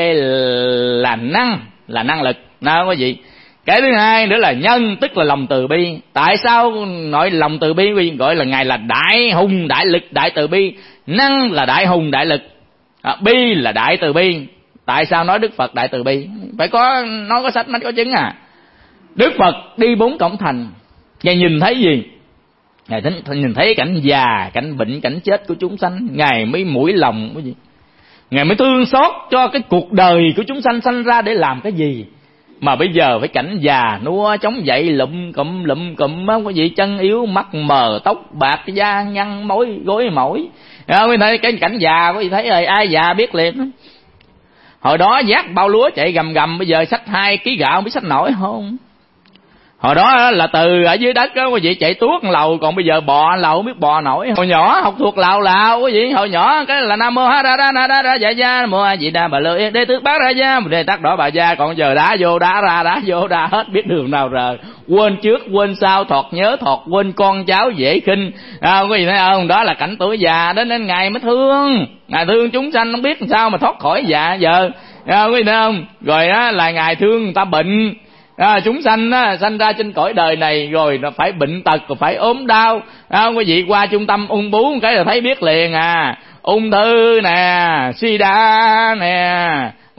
là năng, là năng lực đó quý vị. Cái thứ hai nữa là nhân, tức là lòng từ bi. Tại sao nói lòng từ bi? Quý vị gọi là ngài là đại hùng đại lực, đại từ bi. Năng là đại hùng đại lực, à, bi là đại từ bi. Tại sao nói Đức Phật đại từ bi? Phải có nói có sách mới có chứng à. Đức Phật đi bốn cổng thành, ngài nhìn thấy gì? Ngài nhìn thấy cảnh già, cảnh bệnh, cảnh chết của chúng sanh, ngài mới mũi lòng cái gì? Ngài mới thương xót cho cái cuộc đời của chúng sanh sanh ra để làm cái gì mà bây giờ phải cảnh già nua chống dậy lụm cụm lụm cụm á, cái gì chân yếu mắt mờ tóc bạc da nhăn mối gối mỏi. À, quý thấy cái cảnh già quý vị thấy rồi, ai già biết liền. Hồi đó vác bao lúa chạy gầm gầm, bây giờ xách hai ký gạo biết xách nổi không? Hồi đó là từ ở dưới đất đó quý vị chạy tuốt lầu, còn bây giờ bò lầu không biết bò nổi. Hồi nhỏ học thuộc lầu lào quý vị, hồi nhỏ cái là nam mô ha ra ra ra ra dạ gia mô a di đà bà lư đế tước bát ra gia đề tắc đỏ bà gia. Còn giờ đá vô đá ra đá vô đá hết, biết đường nào rờ, quên trước quên sau, thọt nhớ thọt quên, con cháu dễ khinh. À, quý vị thấy không? Đó là cảnh tuổi già đó, nên ngài mới thương, ngài thương chúng sanh không biết sao mà thoát khỏi già giờ. À, quý vị thấy không? Rồi á là ngài thương người ta bệnh. À, chúng sanh á, sanh ra trên cõi đời này rồi nó phải bệnh tật, rồi phải ốm đau. À, quý vị qua trung tâm ung bướu một cái là thấy biết liền à. Ung thư nè, sida nè,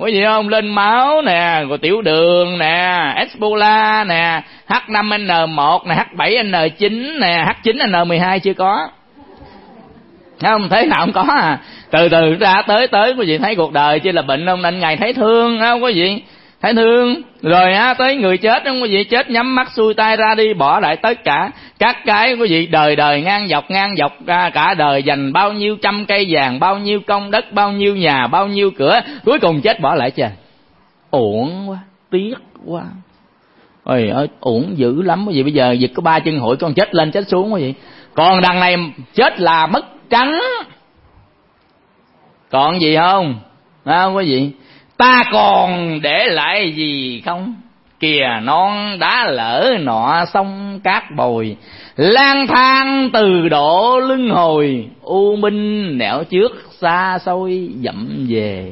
quý vị không? Lên máu nè, rồi tiểu đường nè, Ebola nè, H năm N một nè, H bảy N chín nè, H chín N mười hai chưa có. Không, thế nào không có à. Từ từ ra tới tới quý vị thấy cuộc đời chỉ là bệnh không, nên Ngài thấy thương không quý vị? Thấy thương. Rồi á tới người chết không quý vị, chết nhắm mắt xuôi tay ra đi, bỏ lại tất cả các cái quý vị, đời đời ngang dọc ngang dọc cả, cả đời dành bao nhiêu trăm cây vàng, bao nhiêu công đất, bao nhiêu nhà, bao nhiêu cửa, cuối cùng chết bỏ lại trời. Uổng quá, tiếc quá. Ôi ơi, uổng dữ lắm quý vị. Bây giờ giật có ba chân hụi, con chết lên chết xuống quý vị. Còn đằng này chết là mất trắng. Còn gì không? À, quý vị, ta còn để lại gì không? Kìa non đá lỡ nọ sông cát bồi, lang thang từ độ lưng hồi, u minh nẻo trước xa xôi dậm về.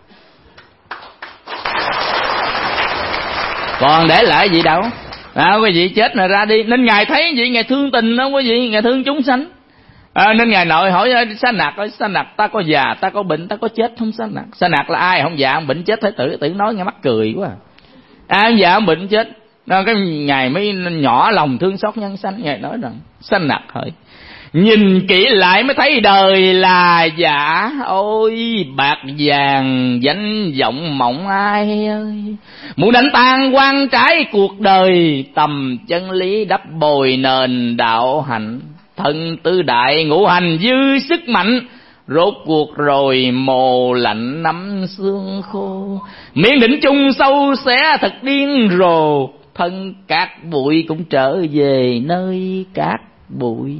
Còn để lại gì đâu. À, quý vị chết rồi ra đi. Nên Ngài thấy gì? Ngài thương tình đó quý vị, Ngài thương chúng sanh. À, nên Ngài nội hỏi Sa Nạc ơi, Sa Nạc ta có già, ta có bệnh, ta có chết không Sa Nạc? Sa Nạc là ai? Không già, không bệnh chết. Thái tử, tử nói nghe mắc cười quá. À, không già, không bệnh chết. Đó, cái Ngài mới nhỏ lòng thương xót nhân sanh. Ngài nói rằng Sa Nạc hỡi, nhìn kỹ lại mới thấy đời là giả. Ôi bạc vàng danh vọng mộng ai ơi, muốn đánh tan quan trái cuộc đời, tầm chân lý đắp bồi nền đạo hạnh. Thân tư đại ngũ hành dư sức mạnh, rốt cuộc rồi mồ lạnh nắm xương khô. Miệng định chung sâu xé thật điên rồ, thân cát bụi cũng trở về nơi cát bụi.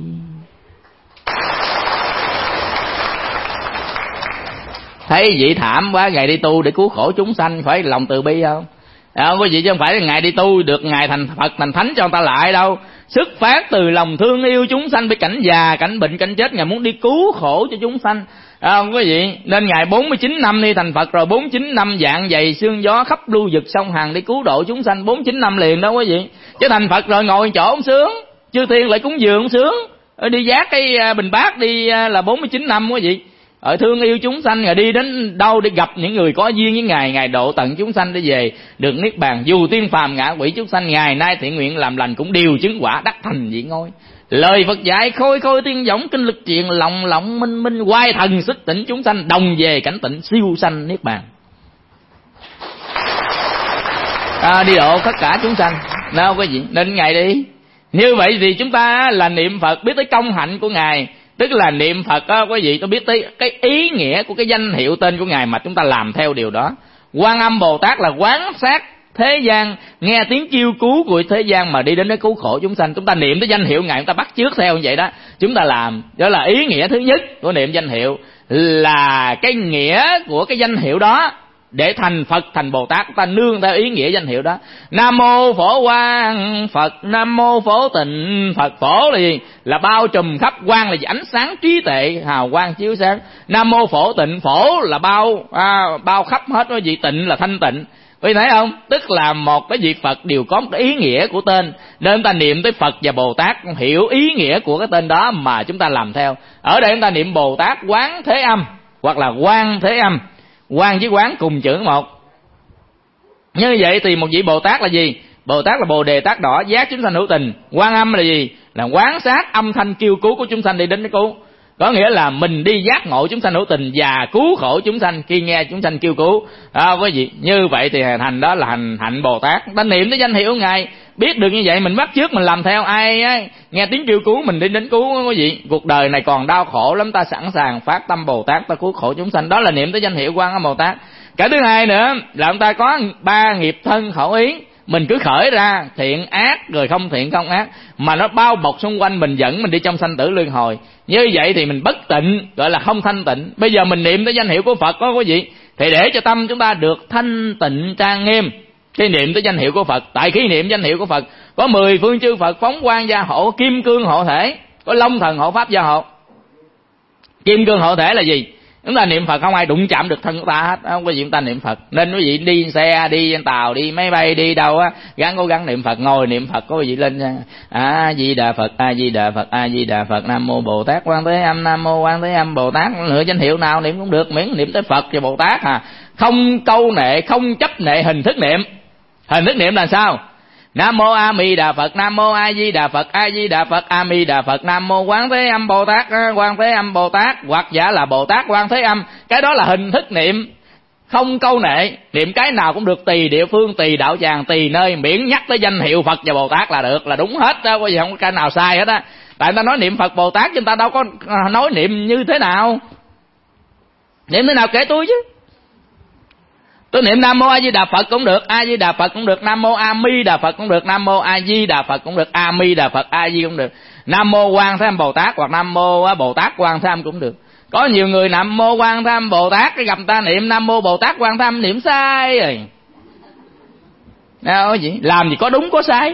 Thấy vậy thảm quá, Ngài đi tu để cứu khổ chúng sanh, phải lòng từ bi không? À, quý vị, chứ không phải Ngài đi tu được Ngài thành Phật thành Thánh cho người ta lại đâu. Xuất phát từ lòng thương yêu chúng sanh, với cảnh già, cảnh bệnh, cảnh chết, Ngài muốn đi cứu khổ cho chúng sanh. À, quý vị, nên Ngài bốn mươi chín năm đi thành Phật rồi, bốn mươi chín năm dạng dày sương gió khắp lưu vực sông Hằng đi cứu độ chúng sanh, bốn mươi chín năm liền đó quý vị. Chứ thành Phật rồi ngồi chỗ không sướng, chư thiên lại cúng dường không sướng, đi giác cái bình bát đi là bốn mươi chín năm quý vị. Ở thương yêu chúng sanh, rồi đi đến đâu để gặp những người có duyên với Ngài, Ngài độ tận chúng sanh để về được niết bàn. Dù tiên phàm ngạ quỷ chúng sanh, ngày nay thiện nguyện làm lành cũng đều chứng quả đắc thành vị ngôi. Lời Phật dạy khôi khôi tiên võng, kinh lực truyền lòng lộng minh minh, quay thần sức tỉnh chúng sanh, đồng về cảnh tịnh siêu sanh niết bàn. À, đi độ tất cả chúng sanh. Nào quý vị, nên Ngài đi. Như vậy thì chúng ta là niệm Phật, biết tới công hạnh của Ngài. Tức là niệm Phật á quý vị, tôi biết tới cái ý nghĩa của cái danh hiệu tên của Ngài mà chúng ta làm theo điều đó. Quan Âm Bồ Tát là quán sát thế gian, nghe tiếng kêu cứu của thế gian mà đi đến để cứu khổ chúng sanh. Chúng ta niệm tới danh hiệu Ngài, chúng ta bắt chước theo như vậy đó. Chúng ta làm, đó là ý nghĩa thứ nhất của niệm danh hiệu, là cái nghĩa của cái danh hiệu đó. Để thành Phật thành Bồ Tát, ta nương theo ý nghĩa danh hiệu đó. Nam mô Phổ Quang Phật, Nam mô Phổ Tịnh Phật. Phổ là gì? Là bao trùm khắp, quang là gì? Ánh sáng trí tuệ hào quang chiếu sáng. Nam mô Phổ Tịnh, phổ là bao à, bao khắp hết cái gì, tịnh là thanh tịnh. Quý thấy không? Tức là một cái việc Phật đều có một cái ý nghĩa của tên, nên ta niệm tới Phật và Bồ Tát hiểu ý nghĩa của cái tên đó mà chúng ta làm theo. Ở đây chúng ta niệm Bồ Tát Quán Thế Âm hoặc là Quang Thế Âm. Quang với quán cùng chữ một. Như vậy thì một vị Bồ Tát là gì? Bồ Tát là Bồ Đề Tát Đỏ, giác chúng sanh hữu tình. Quan Âm là gì? Là quán sát âm thanh kêu cứu của chúng sanh đi đến cái cứu. Có nghĩa là mình đi giác ngộ chúng sanh hữu tình và cứu khổ chúng sanh khi nghe chúng sanh kêu cứu. À, quý vị, như vậy thì thành đó là hành hạnh Bồ Tát. Ta niệm tới danh hiệu Ngài, biết được như vậy mình bắt chước mình làm theo. Ai ấy, nghe tiếng kêu cứu mình đi đến cứu. Quý vị, cuộc đời này còn đau khổ lắm, ta sẵn sàng phát tâm Bồ Tát, ta cứu khổ chúng sanh. Đó là niệm tới danh hiệu Quan Âm Bồ Tát. Cái thứ hai nữa là chúng ta có ba nghiệp thân khẩu ý. Mình cứ khởi ra thiện ác rồi không thiện không ác, mà nó bao bọc xung quanh mình, dẫn mình đi trong sanh tử luân hồi. Như vậy thì mình bất tịnh, gọi là không thanh tịnh. Bây giờ mình niệm tới danh hiệu của Phật đó quý vị, thì để cho tâm chúng ta được thanh tịnh trang nghiêm, khi niệm tới danh hiệu của Phật. Tại khi niệm danh hiệu của Phật có mười phương chư Phật phóng quang gia hộ, kim cương hộ thể, có long thần hộ pháp gia hộ. Kim cương hộ thể là gì? Chúng ta niệm Phật không ai đụng chạm được thân chúng ta hết, không có gì chúng ta niệm Phật. Nên quý vị đi xe, đi tàu, đi máy bay, đi đâu á, gắng cố gắng niệm Phật, ngồi niệm Phật. Có quý vị lên A Di Đà Phật, A Di Đà Phật, A Di Đà Phật, Nam Mô Bồ Tát Quan Thế Âm, Nam Mô Quan Thế Âm Bồ Tát, lựa danh hiệu nào niệm cũng được, miễn niệm tới Phật và Bồ Tát à. Không câu nệ, không chấp nệ hình thức niệm. Hình thức niệm là sao? Nam Mô A Di Đà Phật, Nam Mô A Di Đà Phật, A Di Đà Phật, A Di Đà Phật, Nam Mô Quán Thế Âm Bồ Tát, Quan Thế Âm Bồ Tát, hoặc giả là Bồ Tát Quan Thế Âm. Cái đó là hình thức niệm, không câu nệ, niệm cái nào cũng được, tùy địa phương, tùy đạo tràng, tùy nơi, miễn nhắc tới danh hiệu Phật và Bồ Tát là được, là đúng hết đó, có gì không có cái nào sai hết á. Tại người ta nói niệm Phật Bồ Tát, chúng ta đâu có nói niệm như thế nào, niệm thế nào kể tôi chứ. Tôi niệm Nam Mô A Di Đà Phật cũng được, A Di Đà Phật cũng được, Nam Mô A Di Đà Phật cũng được, Nam Mô A Di Đà Phật cũng được, A Di Đà Phật, A Di cũng được, Nam Mô Quan Thế Âm Bồ Tát hoặc Nam Mô Bồ Tát Quan Thế Âm cũng được. Có nhiều người Nam Mô Quan Thế Âm Bồ Tát, cái gặp ta niệm Nam Mô Bồ Tát Quan Thế Âm niệm sai rồi. Đâu gì? Làm gì có đúng có sai.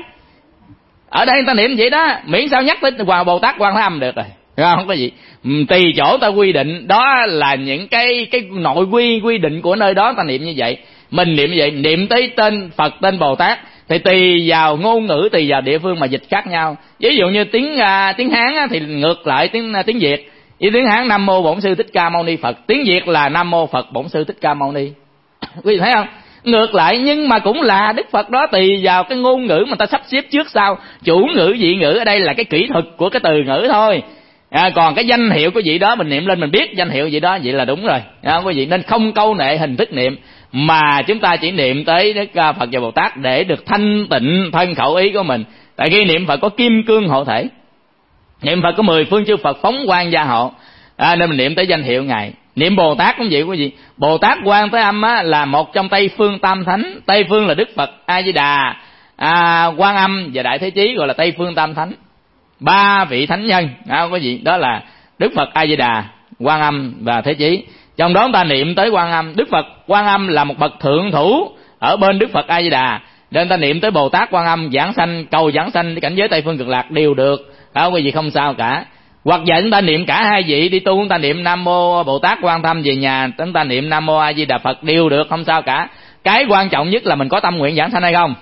Ở đây người ta niệm vậy đó, miễn sao nhắc tới Bồ Tát Quan Thế Âm được rồi. Không có gì. Tùy chỗ ta quy định, đó là những cái cái nội quy quy định của nơi đó ta niệm như vậy. Mình niệm như vậy, niệm tới tên Phật, tên Bồ Tát thì tùy vào ngôn ngữ, tùy vào địa phương mà dịch khác nhau. Ví dụ như tiếng uh, tiếng Hán á, thì ngược lại tiếng uh, tiếng Việt. Với tiếng Hán Nam Mô Bổn Sư Thích Ca Mâu Ni Phật, tiếng Việt là Nam Mô Phật Bổn Sư Thích Ca Mâu Ni. Quý vị thấy không? Ngược lại, nhưng mà cũng là Đức Phật đó, tùy vào cái ngôn ngữ mà ta sắp xếp trước sau. Chủ ngữ, vị ngữ ở đây là cái kỹ thuật của cái từ ngữ thôi. À, còn cái danh hiệu của vị đó mình niệm lên, mình biết danh hiệu vị đó, vậy là đúng rồi. À, quý vị nên không câu nệ hình thức niệm, mà chúng ta chỉ niệm tới Đức Phật và Bồ Tát để được thanh tịnh thân khẩu ý của mình. Tại khi niệm Phật có kim cương hộ thể, niệm Phật có mười phương chư Phật phóng quang gia hộ, à, nên mình niệm tới danh hiệu Ngài. Niệm Bồ Tát cũng vậy quý vị. Bồ Tát Quan Thế Âm á, là một trong Tây Phương Tam Thánh. Tây Phương là Đức Phật A Di Đà, à, Quan Âm và Đại Thế Chí, gọi là Tây Phương Tam Thánh. Ba vị thánh nhân, à, quý vị, đó là Đức Phật A Di Đà, Quan Âm và Thế Chí. Trong đó ta niệm tới Quan Âm. Đức Phật Quan Âm là một bậc thượng thủ ở bên Đức Phật A Di Đà, nên ta niệm tới Bồ Tát Quan Âm giảng sanh, cầu giảng sanh cảnh giới Tây Phương Cực Lạc đều được, à, quý vị, không sao cả. Hoặc giả chúng ta niệm cả hai vị đi tu, chúng ta niệm Nam Mô Bồ Tát Quan Tâm, về nhà chúng ta niệm Nam Mô A Di Đà Phật đều được, không sao cả. Cái quan trọng nhất là mình có tâm nguyện giảng sanh hay không.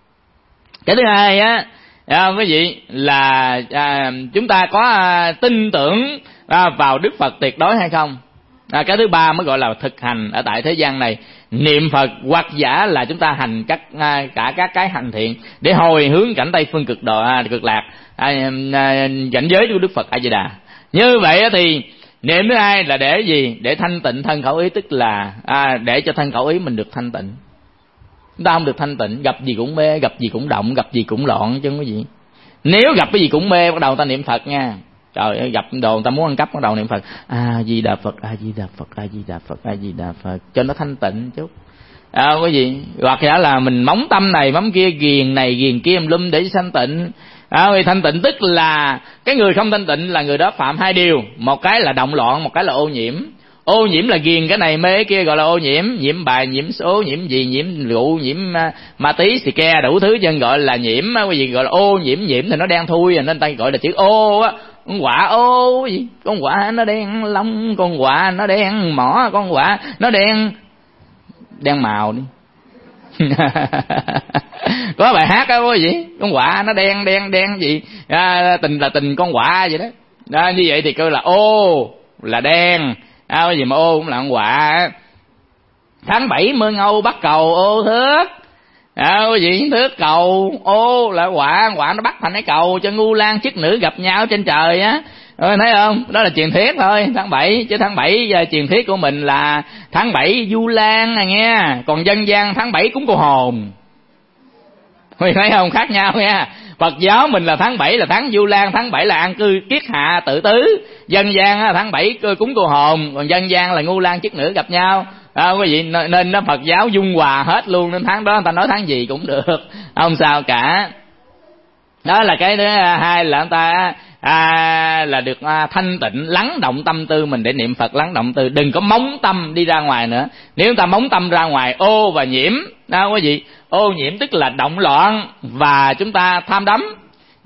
Cái thứ hai á, à, quý vị, là à, chúng ta có à, tin tưởng à, vào Đức Phật tuyệt đối hay không. À, cái thứ ba mới gọi là thực hành ở tại thế gian này. Niệm Phật hoặc giả là chúng ta hành các à, cả các cái hành thiện để hồi hướng cảnh Tây Phương cực độ à, cực lạc, à, à, cảnh giới của Đức Phật A Di Đà. Như vậy thì niệm thứ hai là để gì? Để thanh tịnh thân khẩu ý, tức là à, để cho thân khẩu ý mình được thanh tịnh. Chúng ta không được thanh tịnh, gặp gì cũng mê, gặp gì cũng động, gặp gì cũng loạn chứ không có gì. Nếu gặp cái gì cũng mê, bắt đầu ta niệm Phật nha. Trời ơi, gặp đồ người ta muốn ăn cắp, bắt đầu niệm Phật A Di Đà Phật, A Di Đà Phật, A Di Đà Phật, A Di Đà Phật, cho nó thanh tịnh chút. À, cái gì? Hoặc giả là mình móng tâm này, móng kia, ghiền này, ghiền kia, lum để thanh tịnh. À, vì thanh tịnh tức là cái người không thanh tịnh là người đó phạm hai điều, một cái là động loạn, một cái là ô nhiễm. Ô nhiễm là ghiền cái này mê cái kia, gọi là ô nhiễm. Nhiễm bài, nhiễm số, nhiễm gì, nhiễm rượu, nhiễm ma tí, xì ke, đủ thứ chân gọi là nhiễm. Cái gì gọi là ô nhiễm, nhiễm thì nó đen thui, nên ta gọi là chữ ô á. Con quạ ô gì? Con quạ nó đen lông, con quạ nó đen mỏ, con quạ nó đen đen màu đi. Có bài hát đó quý vị, con quạ nó đen đen đen gì, à, tình là tình con quạ vậy đó. Đó, như vậy thì kêu là ô là đen, à, cái gì mà ô cũng là con quạ. Tháng bảy mưa ngâu bắt cầu ô thước, à, quý vị, thước cầu ô là quạ, quạ nó bắt thành cái cầu cho ngu lan chức nữ gặp nhau trên trời á. Rồi, thấy không? Đó là truyền thuyết thôi, tháng bảy, chứ tháng bảy truyền thuyết của mình là tháng bảy du lan à nghe, còn dân gian tháng bảy cúng cô hồn. Mình thấy không? Khác nhau nha. Phật giáo mình là tháng bảy là tháng du lan, tháng bảy là an cư kiết hạ tự tứ. Dân gian tháng bảy cúng cô hồn, còn dân gian là ngu lan chức nữ gặp nhau. À, quý vị, nên nó Phật giáo dung hòa hết luôn, nên tháng đó người ta nói tháng gì cũng được, không sao cả. Đó là cái thứ hai, là người ta à, là được à, thanh tịnh, lắng động tâm tư mình để niệm Phật, lắng động tư, đừng có móng tâm đi ra ngoài nữa. Nếu chúng ta móng tâm ra ngoài, ô và nhiễm, đó quý vị, ô nhiễm tức là động loạn và chúng ta tham đắm.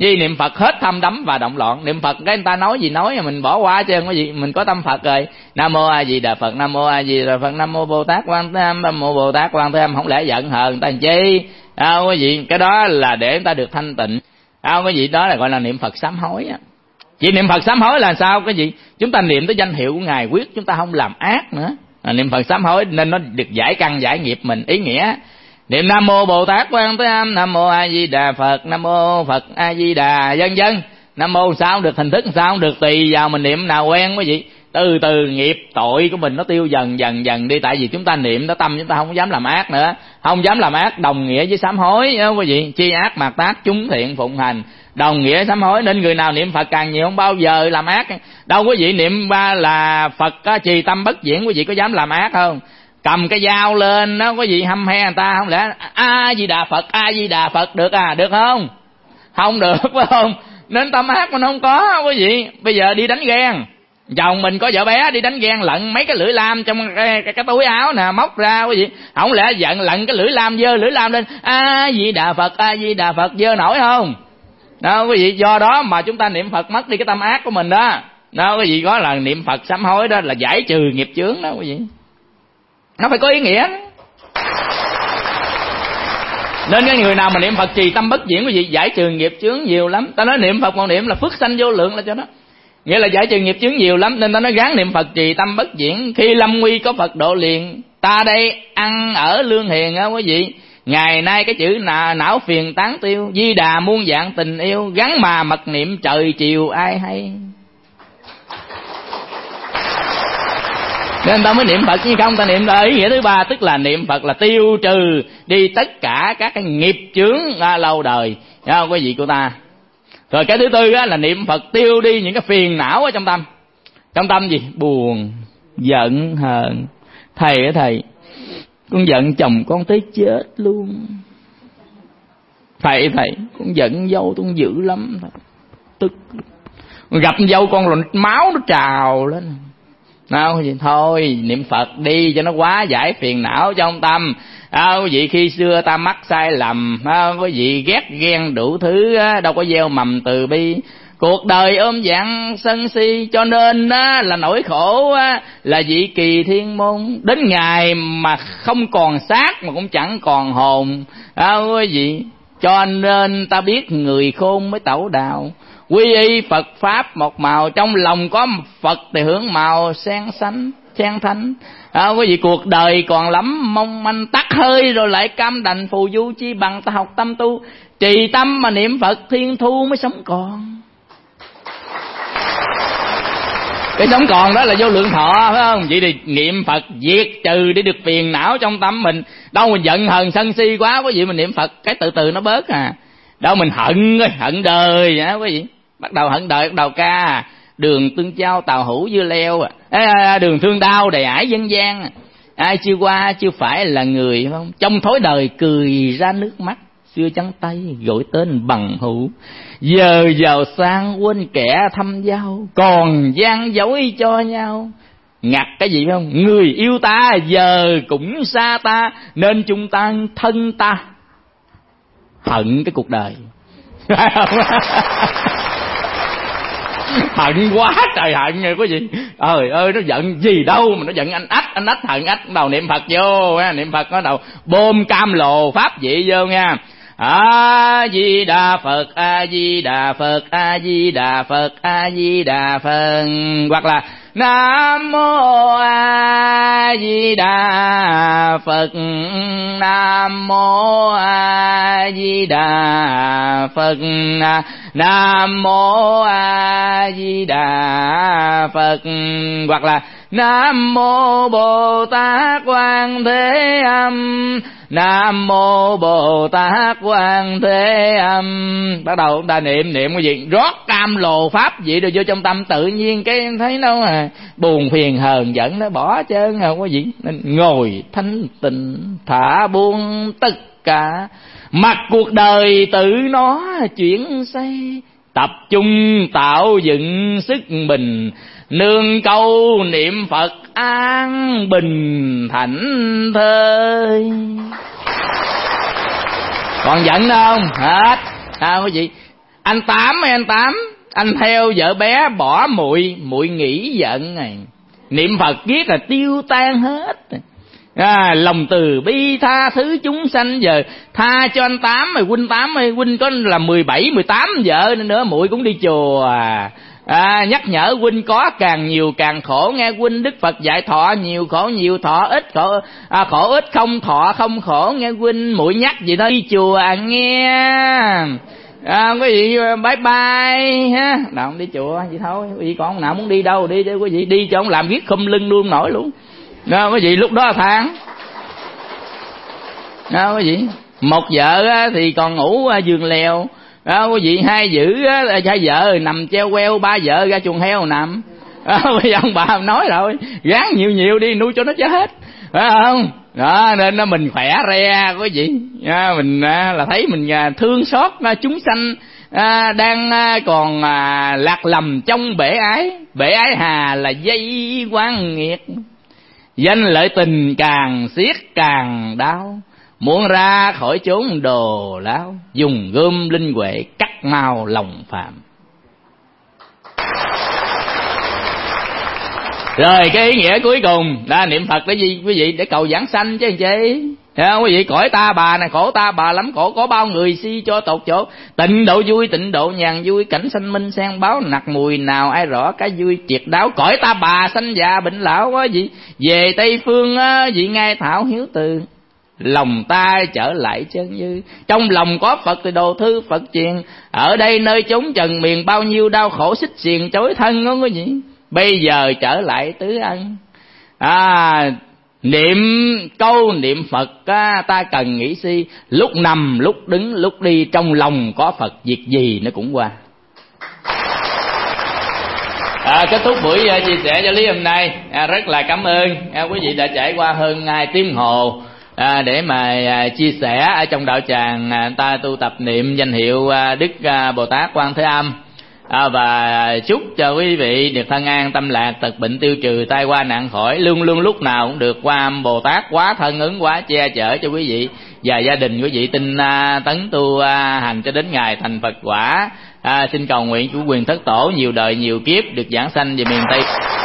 Vì niệm Phật hết thâm đắm và động loạn. Niệm Phật cái người ta nói gì nói mình bỏ qua chứ có gì, mình có tâm Phật rồi. Nam mô A Di Đà Phật, Nam mô A Di Đà Phật, Nam mô Bồ Tát Quan Thế Âm, Nam mô Bồ Tát Quan Thế Âm. Không lẽ giận hờn người ta làm chi? Không có gì, cái đó là để người ta được thanh tịnh. Không có gì, đó là gọi là niệm Phật sám hối á. Chỉ niệm Phật sám hối là sao? Cái gì? Chúng ta niệm tới danh hiệu của Ngài, quyết chúng ta không làm ác nữa. À, niệm Phật sám hối nên nó được giải căn giải nghiệp mình. Ý nghĩa niệm Nam mô Bồ Tát Quan Thế Âm, Nam mô A Di Đà Phật, Nam mô Phật A Di Đà, vân vân. Nam mô sao được, hình thức sao được, tùy vào mình niệm nào quen quý vị. Từ từ nghiệp tội của mình nó tiêu dần dần dần đi, tại vì chúng ta niệm đó tâm chúng ta không dám làm ác nữa, không dám làm ác đồng nghĩa với sám hối đó quý vị. Chi ác mạt tác, chúng thiện phụng hành, đồng nghĩa sám hối. Nên người nào niệm Phật càng nhiều không bao giờ làm ác. Đâu quý vị niệm ba là Phật trì tâm bất diễn, quý vị có dám làm ác không? Cầm cái dao lên đó quý vị hăm he người ta, không lẽ A Di Đà Phật, A Di Đà Phật được à? Được không? Không được, phải không? Nên tâm ác mình không có quý vị. Bây giờ đi đánh ghen, chồng mình có vợ bé đi đánh ghen lận mấy cái lưỡi lam trong cái, cái, cái túi áo nè, móc ra quý vị. Không lẽ giận lận cái lưỡi lam, dơ lưỡi lam lên A Di Đà Phật, A Di Đà Phật, dơ nổi không? Đó quý vị, do đó mà chúng ta niệm Phật mất đi cái tâm ác của mình đó. Đó quý vị, có là niệm Phật sám hối đó là giải trừ nghiệp chướng đó quý vị. Nó phải có ý nghĩa. Nên cái người nào mà niệm Phật trì tâm bất diễn quý vị, giải trừ nghiệp chướng nhiều lắm. Ta nói niệm Phật còn niệm là phước sanh vô lượng là cho đó. Nghĩa là giải trừ nghiệp chướng nhiều lắm. Nên ta nói gắng niệm Phật trì tâm bất diễn. Khi lâm nguy có Phật độ liền. Ta đây ăn ở lương hiền á quý vị. Ngày nay cái chữ nà, não phiền tán tiêu. Di Đà muôn dạng tình yêu. Gắn mà mật niệm trời chiều ai hay. Nên ta mới niệm Phật chứ không ta niệm là ý nghĩa thứ ba, tức là niệm Phật là tiêu trừ đi tất cả các cái nghiệp chướng à, lâu đời nha quý vị của ta. Rồi cái thứ tư á, là niệm Phật tiêu đi những cái phiền não ở trong tâm. Trong tâm gì? Buồn, giận, hờn. Thầy á thầy, con giận chồng con tới chết luôn. Thầy thầy, con giận dâu con dữ lắm, tức. Gặp dâu con rồi máu nó trào lên. Nào gì thôi niệm Phật đi cho nó quá giải phiền não trong tâm. À, quý vị khi xưa ta mắc sai lầm, à, quý vị ghét ghen đủ thứ, à, đâu có gieo mầm từ bi. Cuộc đời ôm dạng sân si, cho nên á, là nỗi khổ á, là vị kỳ thiên môn. Đến ngày mà không còn xác mà cũng chẳng còn hồn. À, quý vị, cho nên ta biết người khôn mới tẩu đạo. Quy y Phật Pháp một màu, trong lòng có Phật thì hưởng màu sen xanh, sen thánh. À, quý vị cuộc đời còn lắm mong manh, tắt hơi rồi lại cam đành phù du, chi bằng ta học tâm tu. Trì tâm mà niệm Phật thiên thu mới sống còn. Cái sống còn đó là vô lượng thọ, phải không? Vậy thì niệm Phật diệt trừ để được phiền não trong tâm mình. Đâu mình giận hờn sân si quá, quý vị mình niệm Phật cái từ từ nó bớt à. Đâu mình hận hận đời vậy quý vị. Bắt đầu hận đời, bắt đầu ca đường tương trao tàu hữu dưa leo, à, đường thương đau đầy ải dân gian. Ai chưa qua chưa phải là người, phải không? Trong thối đời cười ra nước mắt. Xưa trắng tay gọi tên bằng hữu, giờ giàu sang quên kẻ thăm giao, còn gian dối cho nhau. Ngặt cái gì phải không? Người yêu ta giờ cũng xa ta, nên chúng ta thân ta hận cái cuộc đời. Hận quá trời hận rồi quý vị. Trời ơi, nó giận gì đâu mà nó giận anh ách, anh ách hận ách. Đầu niệm Phật vô, niệm Phật có đầu bơm cam lồ pháp vị vô nha. A Di Đà Phật, A Di Đà Phật, A Di Đà Phật, A Di Đà Phật. Hoặc là Nam mô A Di Đà Phật, Nam mô A Di Đà Phật, Nam mô A Di Đà Phật. Hoặc là Nam mô Bồ Tát Quan Thế Âm, Nam mô Bồ Tát Quan Thế Âm. Bắt đầu chúng ta niệm niệm cái gì rót cam lồ pháp vậy rồi vô trong tâm, tự nhiên cái thấy nó à, buồn phiền hờn giận nó bỏ trơn không có gì. Nên ngồi thanh tịnh thả buông tất cả, mặc cuộc đời tự nó chuyển xây, tập trung tạo dựng sức bình, nương câu niệm Phật an bình thảnh thơi. Còn giận không? Hết. Sao quý vị? Anh Tám ơi anh Tám, anh theo vợ bé bỏ muội, muội nghĩ giận này. Niệm Phật viết là tiêu tan hết. À, lòng từ bi tha thứ chúng sanh, giờ tha cho anh Tám rồi. Huynh Tám ơi, huynh có là mười bảy mười tám vợ nữa, muội cũng đi chùa à. À, nhắc nhở huynh có càng nhiều càng khổ nghe huynh. Đức Phật dạy thọ nhiều khổ nhiều, thọ ít khổ à, khổ ít không thọ không khổ nghe huynh. Muội nhắc vậy đó, đi chùa à nghe. À, quý vị bye bye ha. Nào không đi chùa vậy thôi, quý vị còn nào muốn đi đâu đi chứ quý vị, đi cho ông làm viết khum lưng luôn nổi luôn. Đó, quý vị lúc đó là than. Đó, quý vị một vợ á, thì còn ngủ giường lèo. Đó, quý vị hai giữ á, hai vợ nằm treo queo, ba vợ ra chuồng heo nằm. Đó, quý vị ông bà nói rồi, gán nhiều nhiều đi nuôi cho nó chết, phải không? Đó, nên nó mình khỏe re quý vị. À, mình à, là thấy mình à, thương xót à, chúng sanh à, đang à, còn à, lạc lầm trong bể ái. Bể ái hà là dây quan nghiệt, danh lợi tình càng siết càng đau. Muốn ra khỏi chốn đồ láo, dùng gươm linh huệ cắt mau lòng phàm. Rồi cái ý nghĩa cuối cùng là niệm Phật để gì quý vị? Để cầu giảng sanh chứ chi. Thấy không quý vị? Cõi ta bà này khổ ta bà lắm khổ, có bao người si cho tột chỗ. Tịnh độ vui tịnh độ nhàn vui, cảnh sanh minh sen báo nặc mùi nào ai rõ cái vui triệt đáo. Cõi ta bà sanh già bệnh lão quá gì, về Tây phương á vị ngay thảo hiếu từ. Lòng ta trở lại chân như, trong lòng có Phật thì đồ thư Phật truyền. Ở đây nơi chốn trần miền bao nhiêu đau khổ xích xiềng chối thân không có gì. Bây giờ trở lại tứ ân. À, niệm câu niệm Phật á, ta cần nghĩ si. Lúc nằm lúc đứng lúc đi, trong lòng có Phật việc gì nó cũng qua. À, kết thúc buổi uh, chia sẻ giáo lý hôm nay. À, rất là cảm ơn à, quý vị đã trải qua hơn hai tiếng hồ À, để mà à, chia sẻ ở trong đạo tràng à, ta tu tập niệm danh hiệu à, Đức à, Bồ Tát Quan Thế Âm. À, và chúc cho quý vị được thân an tâm lạc, tật bệnh tiêu trừ, tai qua nạn khỏi, luôn luôn lúc nào cũng được Quan Âm Bồ Tát quá thân ứng quá che chở cho quý vị và gia đình quý vị tinh à, tấn tu à, hành cho đến ngày thành Phật quả. À, xin cầu nguyện chủ quyền thất tổ nhiều đời nhiều kiếp được giảng sanh về miền Tây.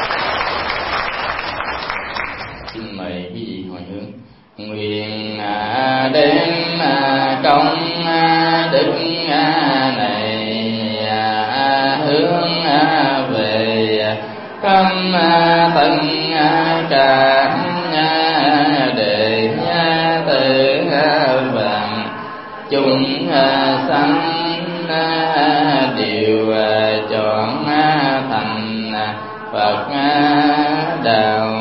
Xin mời quý vị hồi hướng. Nguyện à, đêm à, công à, đức à, này à, hướng à, về khâm à, tân à, trạm à, để à, tự à, vàng chúng à, sanh à, đều à, chọn à, thành à, Phật à, đạo